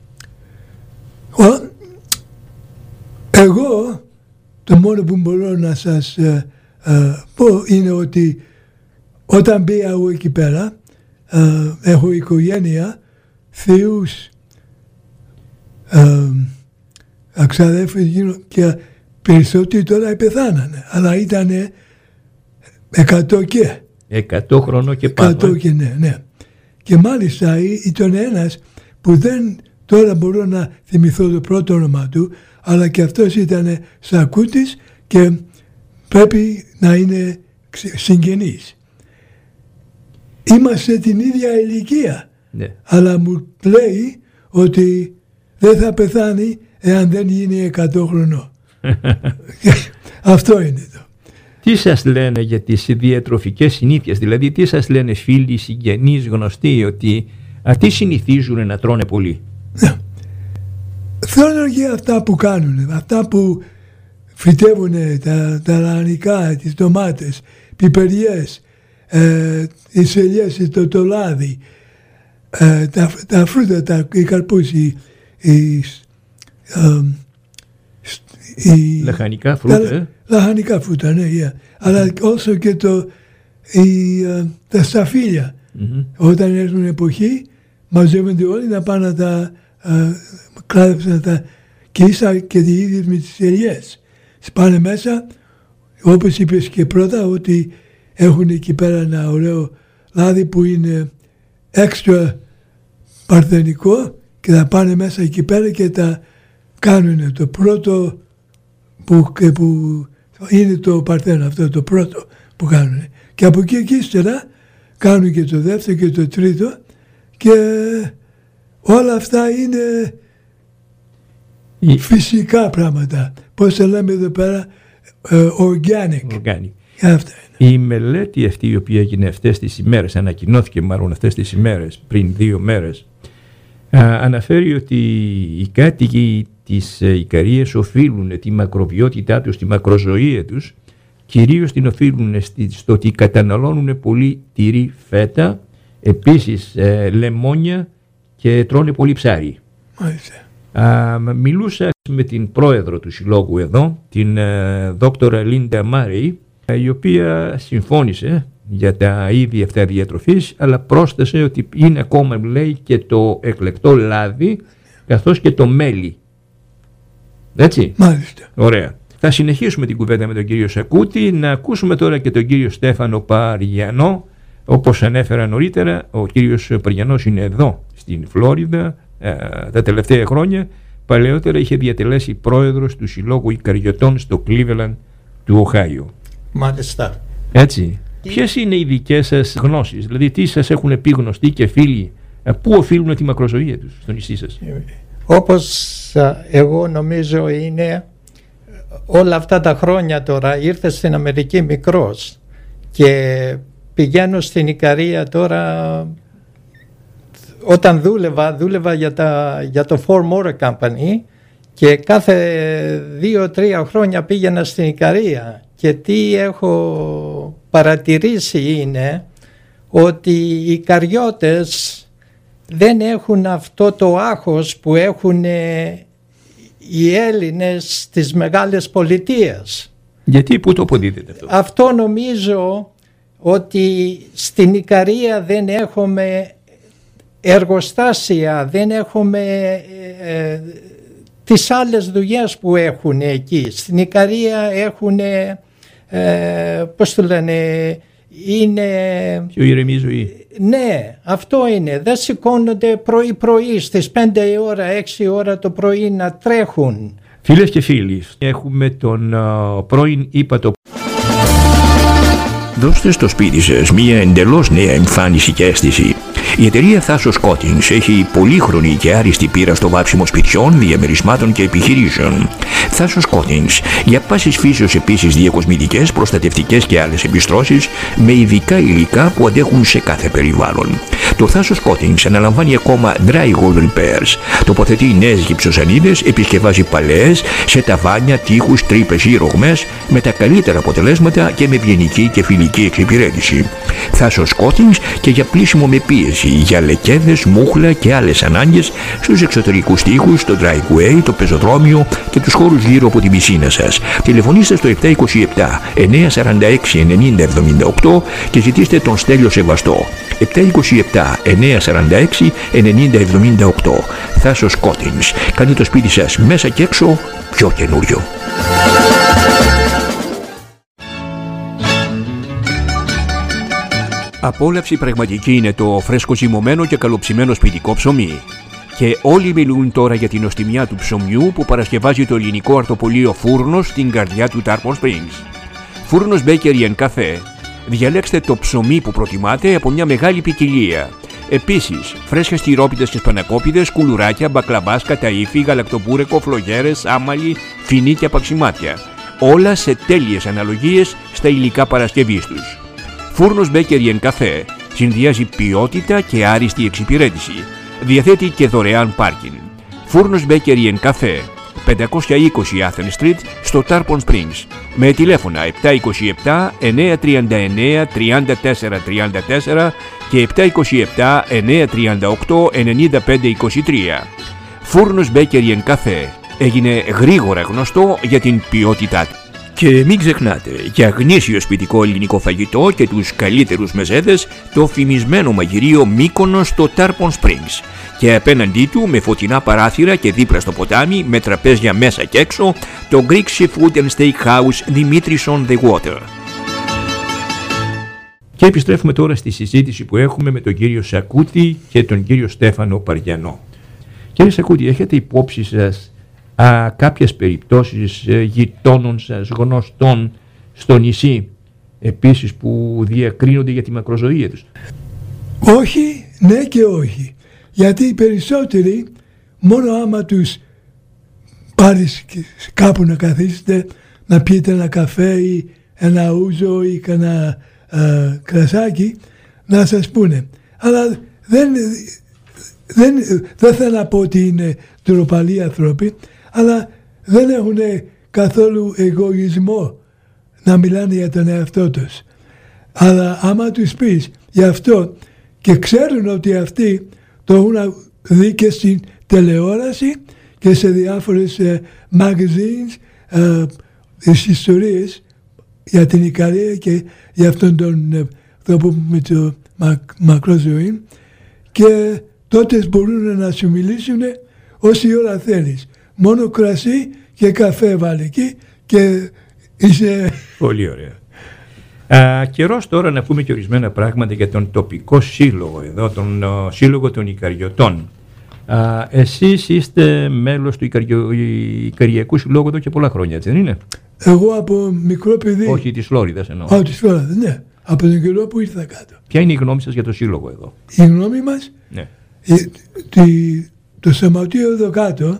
Εγώ το μόνο που μπορώ να σας πω είναι ότι όταν πήγα εγώ εκεί πέρα, έχω οικογένεια, θεούς, αξαδέφες και περισσότεροι τώρα πεθάνανε, αλλά ήταν 100 και. 100 χρονών και πάνω. 100 και ναι. Και μάλιστα ήταν ένας που δεν, τώρα μπορώ να θυμηθώ το πρώτο όνομα του, αλλά και αυτός ήταν Σακούτης και πρέπει να είναι συγγενής. Είμαστε την ίδια ηλικία, ναι. Αλλά μου λέει ότι δεν θα πεθάνει εάν δεν γίνει 100 χρονών. Αυτό είναι το. Τι σας λένε για τις διατροφικές συνήθειες, δηλαδή τι σας λένε φίλοι, συγγενείς, γνωστοί, ότι αυτοί συνηθίζουν να τρώνε πολύ? Θέλω και αυτά που κάνουν, αυτά που φυτεύουν, τα λαχανικά, τις ντομάτες, πιπεριές, οι ελιές, το λάδι, τα φρούτα, οι καρπούζοι, λαχανικά φρούτα. Λαχανικά φρούτα, ναι, yeah. Αλλά όσο και τα σταφύλια. Όταν έρθουν εποχή, μαζεύονται όλοι να πάνε να τα κλάδεψαν και ίσα και οι ίδιες με τις ελιές. Σπάνε μέσα, όπως είπες και πρώτα, ότι έχουν εκεί πέρα ένα ωραίο λάδι που είναι έξτρα παρθενικό και θα πάνε μέσα εκεί πέρα και τα κάνουν. Το πρώτο που είναι το παρθένο, αυτό το πρώτο που κάνουν. Και από εκεί και ύστερα κάνουν και το δεύτερο και το τρίτο και όλα αυτά είναι φυσικά πράγματα. Πώς τα λέμε εδώ πέρα, organic. Αυτά είναι. Η μελέτη αυτή η οποία έγινε αυτές τις ημέρες, ανακοινώθηκε μάλλον αυτές τις ημέρες, πριν 2 μέρες, αναφέρει ότι οι κάτοικοι της Ικαρίας οφείλουν τη μακροβιότητά τους, τη μακροζωία τους, κυρίως την οφείλουν στο ότι καταναλώνουν πολύ τυρί, φέτα, επίσης λεμόνια και τρώνε πολύ ψάρι. Μιλούσα με την πρόεδρο του συλλόγου εδώ, την δόκτωρα Λίντα Μάρεϊ, η οποία συμφώνησε για τα είδη αυτά διατροφής, αλλά πρόσθεσε ότι είναι ακόμα, λέει, και το εκλεκτό λάδι καθώς και το μέλι. Έτσι. Μάλιστα. Ωραία. Θα συνεχίσουμε την κουβέντα με τον κύριο Σακούτη. Να ακούσουμε τώρα και τον κύριο Στέφανο Παριανό. Όπως ανέφερα νωρίτερα, ο κύριος Παριανός είναι εδώ στην Φλόριδα τα τελευταία χρόνια. Παλαιότερα είχε διατελέσει πρόεδρος του Συλλόγου Ικαριωτών στο Cleveland του Οχάιο. Μάλιστα. Έτσι. Ποιες είναι οι δικές σας γνώσεις, δηλαδή τι σας έχουν πει γνωστοί και φίλοι, πού οφείλουν τη μακροζωία τους στο νησί σας? Όπως εγώ νομίζω είναι όλα αυτά τα χρόνια τώρα, ήρθε στην Αμερική μικρός και πηγαίνω στην Ικαρία τώρα. Όταν δούλευα για το Ford Motor Company και κάθε 2-3 χρόνια πήγαινα στην Ικαρία, και τι έχω παρατηρήσει είναι ότι οι Ικαριώτες δεν έχουν αυτό το άγχος που έχουν οι Έλληνες στις μεγάλες πολιτείες. Γιατί, πού το αποδίδεται αυτό? Αυτό νομίζω ότι στην Ικαρία δεν έχουμε εργοστάσια, δεν έχουμε τις άλλες δουλειές που έχουν εκεί. Στην Ικαρία έχουν, πώς το λένε, είναι... Πιο ηρεμή ζωή. Ναι, αυτό είναι. Δεν σηκώνονται πρωί-πρωί στις 5 ώρα, 6 ώρα το πρωί να τρέχουν. Φίλες και φίλοι, έχουμε τον πρώην ύπατο. Δώστε στο σπίτι σας μία εντελώς νέα εμφάνιση και αίσθηση. Η εταιρεία Θάσος Coatings έχει πολύχρονη και άριστη πείρα στο βάψιμο σπιτιών, διαμερισμάτων και επιχειρήσεων. Θάσος Coatings, για πάσης φύσεως επίσης διακοσμητικές, προστατευτικές και άλλες επιστρώσεις, με ειδικά υλικά που αντέχουν σε κάθε περιβάλλον. Το Θάσος Coatings αναλαμβάνει ακόμα drywall repairs, τοποθετεί νέες γυψοσανίδες, επισκευάζει παλαιές σε ταβάνια, τοίχους, τρύπες ή ρογμές, με τα καλύτερα αποτελέσματα και με ευγενική και φιλική εξυπηρέτηση. Θάσος Coatings και για πλύσιμο με πίεση, για λεκέδες, μούχλα και άλλες ανάγκες στους εξωτερικούς τοίχους, το driveway, το πεζοδρόμιο και τους χώρους γύρω από την πισίνα σας. Τηλεφωνήστε στο 727 946 9078 και ζητήστε τον Στέλιο Σεβαστό. 727 946 9078. Θάσος Coatings. Κάνει το σπίτι σας μέσα και έξω πιο καινούριο. Απόλαυση πραγματική είναι το φρέσκο ζυμωμένο και καλοψημένο σπιτικό ψωμί. Και όλοι μιλούν τώρα για την νοστιμιά του ψωμιού που παρασκευάζει το ελληνικό αρτοπολείο Φούρνος στην καρδιά του Tarpon Springs. Φούρνος Bakery and Cafe. Διαλέξτε το ψωμί που προτιμάτε από μια μεγάλη ποικιλία. Επίσης, φρέσκες τυρόπιτες και σπανακόπιδες, κουλουράκια, μπακλαβάς, καταΐφι, γαλακτοπούρεκο, φλογέρες, άμαλι, φινί και απαξιμάτια. Όλα σε τέλειες αναλογίες στα υλικά παρασκευής τους. Φούρνος Bakery and Cafe συνδυάζει ποιότητα και άριστη εξυπηρέτηση. Διαθέτει και δωρεάν πάρκινγκ. Φούρνος Bakery and Cafe, 520 Athens Street στο Tarpon Springs, με τηλέφωνα 727 939 3434 και 727 938 9523. Φούρνος Bakery and Cafe έγινε γρήγορα γνωστό για την ποιότητά του. Και μην ξεχνάτε, για γνήσιο σπιτικό ελληνικό φαγητό και τους καλύτερους μεζέδες, το φημισμένο μαγειρίο Μύκονος στο Tarpon Springs. Και απέναντί του, με φωτεινά παράθυρα και δίπλα στο ποτάμι, με τραπέζια μέσα και έξω, το Greek Seafood and Steakhouse Dimitris on the Water. Και επιστρέφουμε τώρα στη συζήτηση που έχουμε με τον κύριο Σακούτη και τον κύριο Στέφανο Παριανό. Κύριε Σακούτη, έχετε υπόψη σας κάποιες περιπτώσεις γειτόνων σας, γνωστών στο νησί, επίσης που διακρίνονται για τη μακροζωία τους? Όχι, ναι και όχι. Γιατί οι περισσότεροι, μόνο άμα τους πάρεις κάπου να καθίσετε, να πιείτε ένα καφέ ή ένα ούζο ή ένα κρασάκι, να σας πούνε. Αλλά δεν θέλω να πω ότι είναι ντροπαλοί άνθρωποι, αλλά δεν έχουν καθόλου εγωισμό να μιλάνε για τον εαυτό τους. Αλλά άμα τους πεις γι' αυτό και ξέρουν ότι αυτοί το έχουν δει και στην τηλεόραση και σε διάφορες magazines, τις ιστορίες για την Ικαρία και για αυτόν τον τρόπο με το μακρό ζωή, και τότε μπορούν να σου μιλήσουν όση ώρα θέλεις. Μόνο κρασί και καφέ βάλε εκεί και είσαι... Πολύ ωραία. Καιρός τώρα να πούμε και ορισμένα πράγματα για τον τοπικό σύλλογο εδώ, τον Σύλλογο των Ικαριωτών. Εσείς είστε μέλος του Ικαριακού Συλλόγου εδώ και πολλά χρόνια, έτσι δεν είναι? Εγώ από μικρό παιδί. Όχι, της Φλόριδας εννοώ. Της Φλόριδας, ναι. Από τον καιρό που ήρθα κάτω. Ποια είναι η γνώμη σας για το σύλλογο εδώ? Η γνώμη μας, ναι. Το σωματείο εδώ κάτω,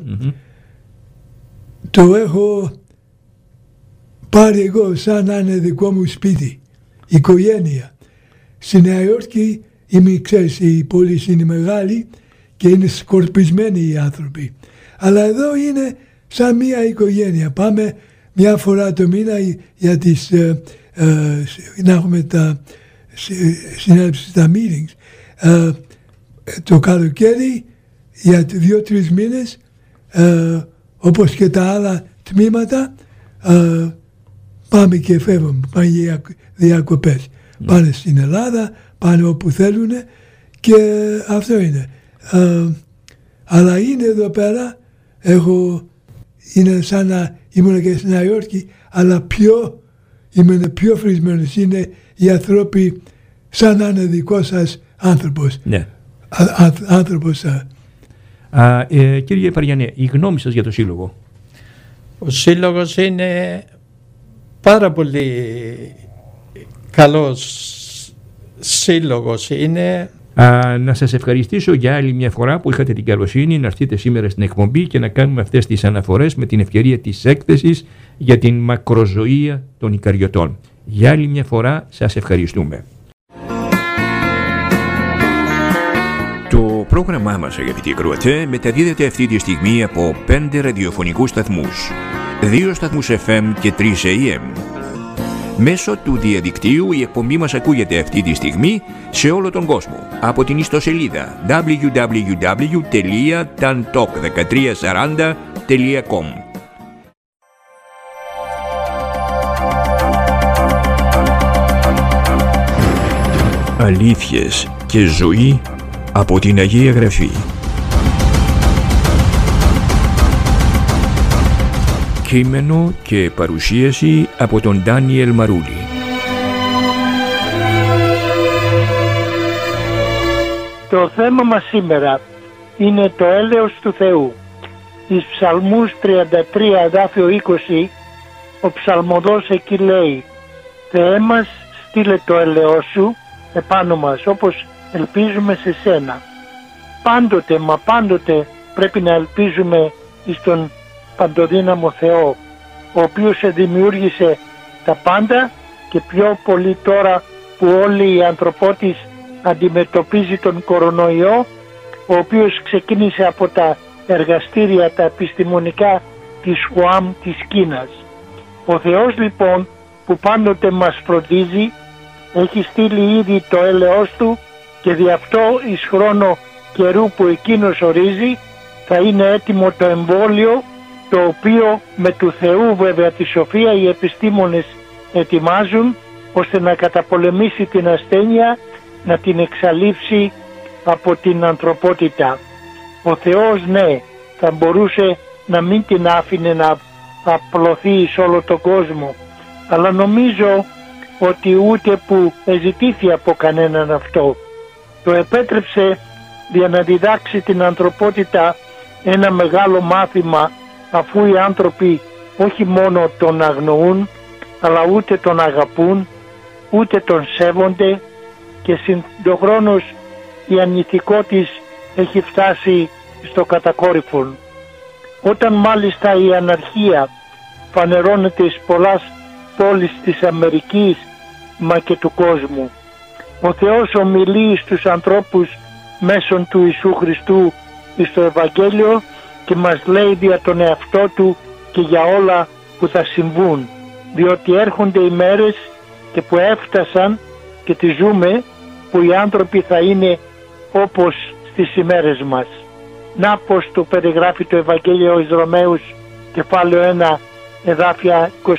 το έχω πάρει εγώ σαν να είναι δικό μου σπίτι, οικογένεια. Στη Νέα Υόρκη, ξέρεις, η πόλη είναι μεγάλη και είναι σκορπισμένοι οι άνθρωποι. Αλλά εδώ είναι σαν μια οικογένεια. Πάμε μια φορά το μήνα για να έχουμε τα συνέλευσεις, τα meetings. Το καλοκαίρι για 2-3 μήνες, όπως και τα άλλα τμήματα, πάμε και φεύγουμε, πάμε για διακοπές. Πάνε στην Ελλάδα, πάνε όπου θέλουν και αυτό είναι. Αλλά είναι εδώ πέρα, είναι σαν να ήμουν και στη Νέα Υόρκη, αλλά είμαι πιο φρισμένος. Είναι οι άνθρωποι σαν να είναι δικός σας άνθρωπος. Ναι. Άνθρωπος. Κύριε Παριανέ, η γνώμη σας για το σύλλογο? Ο σύλλογος είναι πάρα πολύ καλός σύλλογος. Είναι... να σας ευχαριστήσω για άλλη μια φορά που είχατε την καλοσύνη να έρθετε σήμερα στην εκπομπή και να κάνουμε αυτές τις αναφορές με την ευκαιρία της έκθεσης για την μακροζωία των Ικαριωτών. Για άλλη μια φορά σας ευχαριστούμε. Το πρόγραμμά μας, αγαπητοί ακροατές, μεταδίδεται αυτή τη στιγμή από 5 ραδιοφωνικούς σταθμούς, 2 σταθμούς FM και 3 AM. Μέσω του διαδικτύου η εκπομπή μας ακούγεται αυτή τη στιγμή σε όλο τον κόσμο από την ιστοσελίδα www.tantalk1340.com. Αλήθειες και ζωή από την Αγία Γραφή. Κείμενο και παρουσίαση από τον Ντάνιελ Μαρούλη. Το θέμα μας σήμερα είναι το έλεος του Θεού. Εις Ψαλμούς 33 εδάφιο 20 ο ψαλμοδός εκεί λέει: «Θεέ μας, στείλε το έλεος σου επάνω μας, όπως ελπίζουμε σε σένα». Πάντοτε, μα πάντοτε πρέπει να ελπίζουμε εις τον παντοδύναμο Θεό, ο οποίος δημιούργησε τα πάντα και πιο πολύ τώρα που όλη η ανθρωπότης αντιμετωπίζει τον κορονοϊό, ο οποίος ξεκίνησε από τα εργαστήρια τα επιστημονικά της Χουάμ της Κίνας. Ο Θεός λοιπόν που πάντοτε μας φροντίζει έχει στείλει ήδη το έλεος του και δι' αυτό εις χρόνο καιρού που εκείνος ορίζει θα είναι έτοιμο το εμβόλιο, το οποίο με του Θεού βέβαια τη σοφία οι επιστήμονες ετοιμάζουν ώστε να καταπολεμήσει την ασθένεια, να την εξαλείψει από την ανθρωπότητα. Ο Θεός ναι, θα μπορούσε να μην την άφηνε να απλωθεί σε όλο τον κόσμο, αλλά νομίζω ότι ούτε που εζητήθη από κανέναν αυτό. Το επέτρεψε για να διδάξει την ανθρωπότητα ένα μεγάλο μάθημα, αφού οι άνθρωποι όχι μόνο τον αγνοούν, αλλά ούτε τον αγαπούν, ούτε τον σέβονται και συντοχρόνως η ανηθικότης έχει φτάσει στο κατακόρυφον. Όταν μάλιστα η αναρχία φανερώνεται στις πολλές πόλεις της Αμερικής μα και του κόσμου, ο Θεός ομιλεί στους ανθρώπους μέσω του Ιησού Χριστού στο Ευαγγέλιο και μας λέει δια τον εαυτό του και για όλα που θα συμβούν, διότι έρχονται οι μέρες και που έφτασαν και τις ζούμε, που οι άνθρωποι θα είναι όπως στις ημέρες μας. Να πως το περιγράφει το Ευαγγέλιο εις Ρωμαίους κεφάλαιο 1 εδάφια 21,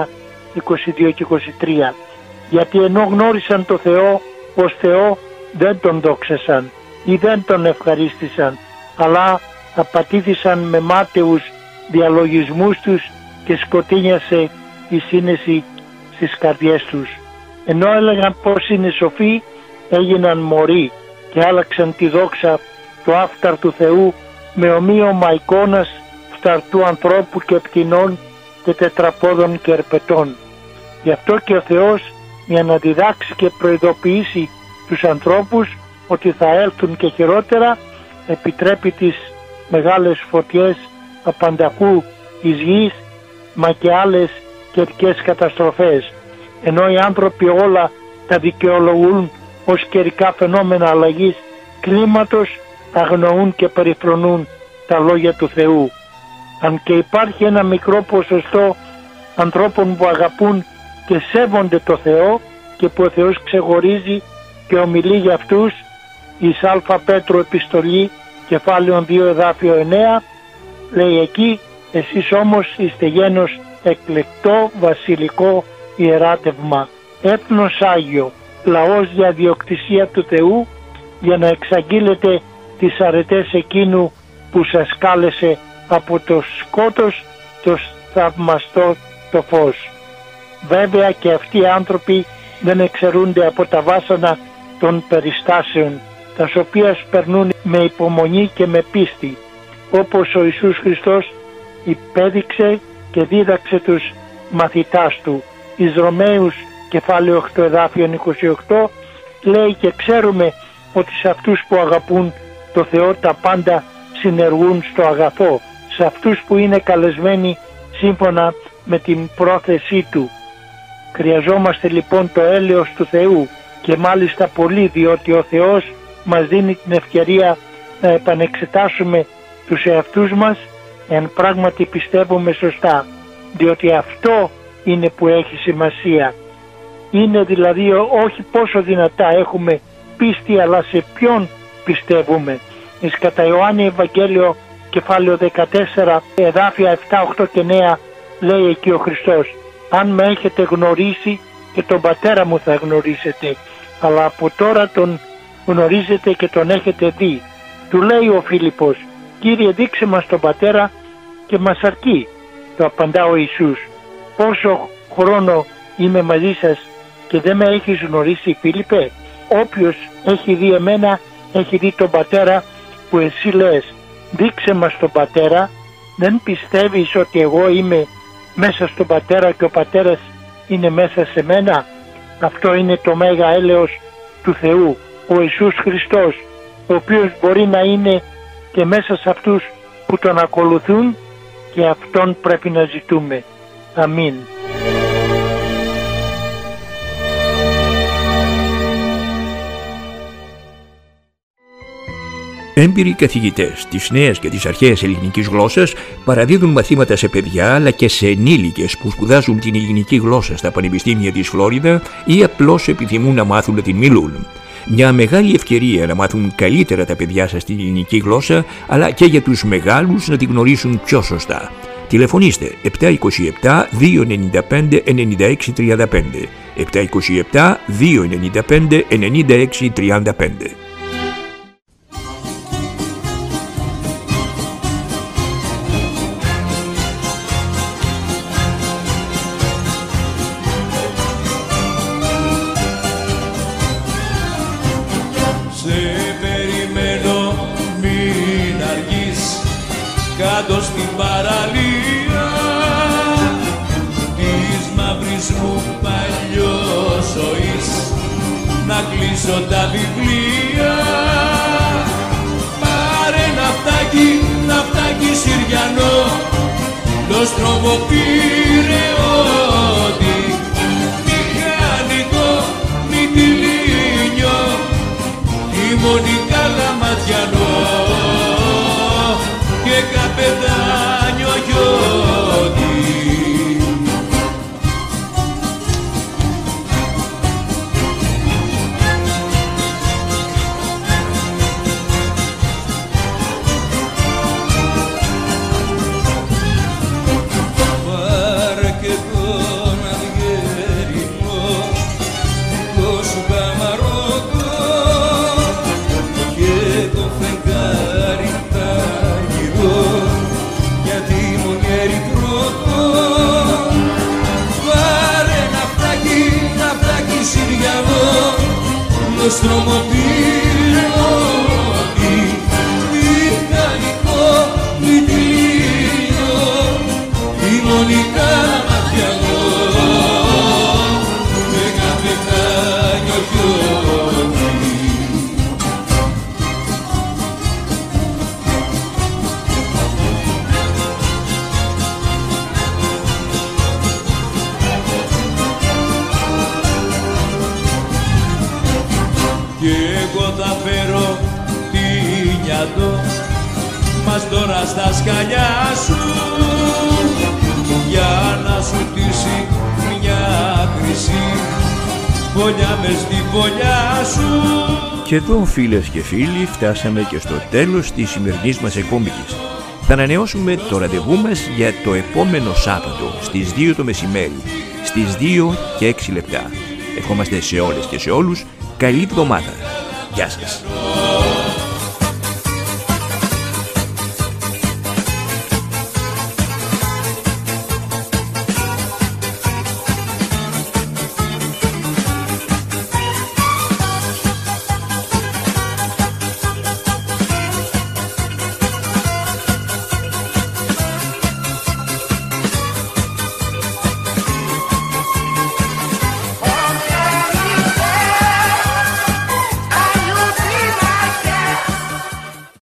22 και 23. Γιατί ενώ γνώρισαν το Θεό ως Θεό δεν τον δόξασαν ή δεν τον ευχαρίστησαν, αλλά απατήθησαν με μάταιους διαλογισμούς τους και σκοτίνιασε η σύνεση στις καρδιές τους. Ενώ έλεγαν πως είναι σοφοί, έγιναν μωροί και άλλαξαν τη δόξα του άφταρ του Θεού με ομοίωμα εικόνας φταρτού ανθρώπου και πτηνών και τετραπόδων και ερπετών. Γι' αυτό και ο Θεός, για να διδάξει και προειδοποιήσει τους ανθρώπους ότι θα έλθουν και χειρότερα, επιτρέπει τις μεγάλες φωτιές απανταχού της γης, μα και άλλες καιρικές καταστροφές. Ενώ οι άνθρωποι όλα τα δικαιολογούν ως καιρικά φαινόμενα αλλαγής κλίματος, αγνοούν και περιφρονούν τα λόγια του Θεού. Αν και υπάρχει ένα μικρό ποσοστό ανθρώπων που αγαπούν και σέβονται το Θεό και που ο Θεός ξεχωρίζει και ομιλεί για αυτούς, εις Α Πέτρο επιστολή κεφάλαιο 2 εδάφιο 9, λέει εκεί: εσείς όμως είστε γένος εκλεκτό, βασιλικό ιεράτευμα, έθνος Άγιο, λαός για διοκτησία του Θεού, για να εξαγγείλετε τις αρετές εκείνου που σας κάλεσε από το σκότος το θαυμαστό το φως. Βέβαια και αυτοί οι άνθρωποι δεν εξαιρούνται από τα βάσανα των περιστάσεων, τα οποία περνούν με υπομονή και με πίστη, όπως ο Ιησούς Χριστός υπέδειξε και δίδαξε τους μαθητάς του. Εις Ρωμαίους κεφάλαιο 8 εδάφιο 28 λέει: και ξέρουμε ότι σε αυτούς που αγαπούν το Θεό τα πάντα συνεργούν στο αγαθό, σε αυτούς που είναι καλεσμένοι σύμφωνα με την πρόθεσή Του. Χρειαζόμαστε λοιπόν το έλεος του Θεού, και μάλιστα πολύ, διότι ο Θεός μας δίνει την ευκαιρία να επανεξετάσουμε τους εαυτούς μας, εάν πράγματι πιστεύουμε σωστά, διότι αυτό είναι που έχει σημασία. Είναι δηλαδή όχι πόσο δυνατά έχουμε πίστη, αλλά σε ποιον πιστεύουμε. Εις κατά Ιωάννη Ευαγγέλιο κεφάλαιο 14 εδάφια 7, 8 και 9 λέει εκεί ο Χριστός: αν με έχετε γνωρίσει και τον Πατέρα μου θα γνωρίσετε, αλλά από τώρα τον γνωρίζετε και τον έχετε δει. Του λέει ο Φίλιππος: Κύριε, δείξε μας τον Πατέρα και μας αρκεί. Το απαντά ο Ιησούς: πόσο χρόνο είμαι μαζί σας και δεν με έχεις γνωρίσει, Φίλιππε? Όποιος έχει δει εμένα έχει δει τον Πατέρα που εσύ λες. Δείξε μας τον Πατέρα. Δεν πιστεύεις ότι εγώ είμαι μέσα στον Πατέρα και ο Πατέρας είναι μέσα σε μένα? Αυτό είναι το μέγα έλεος του Θεού, ο Ιησούς Χριστός, ο οποίος μπορεί να είναι και μέσα σε αυτούς που τον ακολουθούν, και αυτόν πρέπει να ζητούμε. Αμήν. Έμπειροι καθηγητές της νέας και της αρχαίας ελληνικής γλώσσας παραδίδουν μαθήματα σε παιδιά αλλά και σε ενήλικες που σπουδάζουν την ελληνική γλώσσα στα πανεπιστήμια της Φλόριδα ή απλώς επιθυμούν να μάθουν να την μιλούν. Μια μεγάλη ευκαιρία να μάθουν καλύτερα τα παιδιά σας την ελληνική γλώσσα, αλλά και για τους μεγάλους να την γνωρίσουν πιο σωστά. Τηλεφωνήστε 727 295 9635, 727 295 9635. Κάτω στην παραλία της μαύρης μου παλιός να κλείσω τα βιβλία. Πάρε ναυτάκι Συριανό, το στροβοπήρεώτη, μηχανικό μυτιλίνιο, ημονικά λαματιανό και καπεδάνιο γιώτη. Πάρε και τον αδιέρημο δικό σου καμαρότο νιάτο μας τώρα στα σκαλιά σου για να σου τύσει μια χρυσή φωλιά μες στη φωλιά σου. Και εδώ, φίλες και φίλοι, φτάσαμε και στο τέλος της σημερινής μας εκπομπής. Θα ανανεώσουμε το ραντεβού μας για το επόμενο Σάββατο στις 2 το μεσημέρι, στις 2 και 6 λεπτά. Ευχόμαστε σε όλες και σε όλους καλή εβδομάδα. Γεια σας.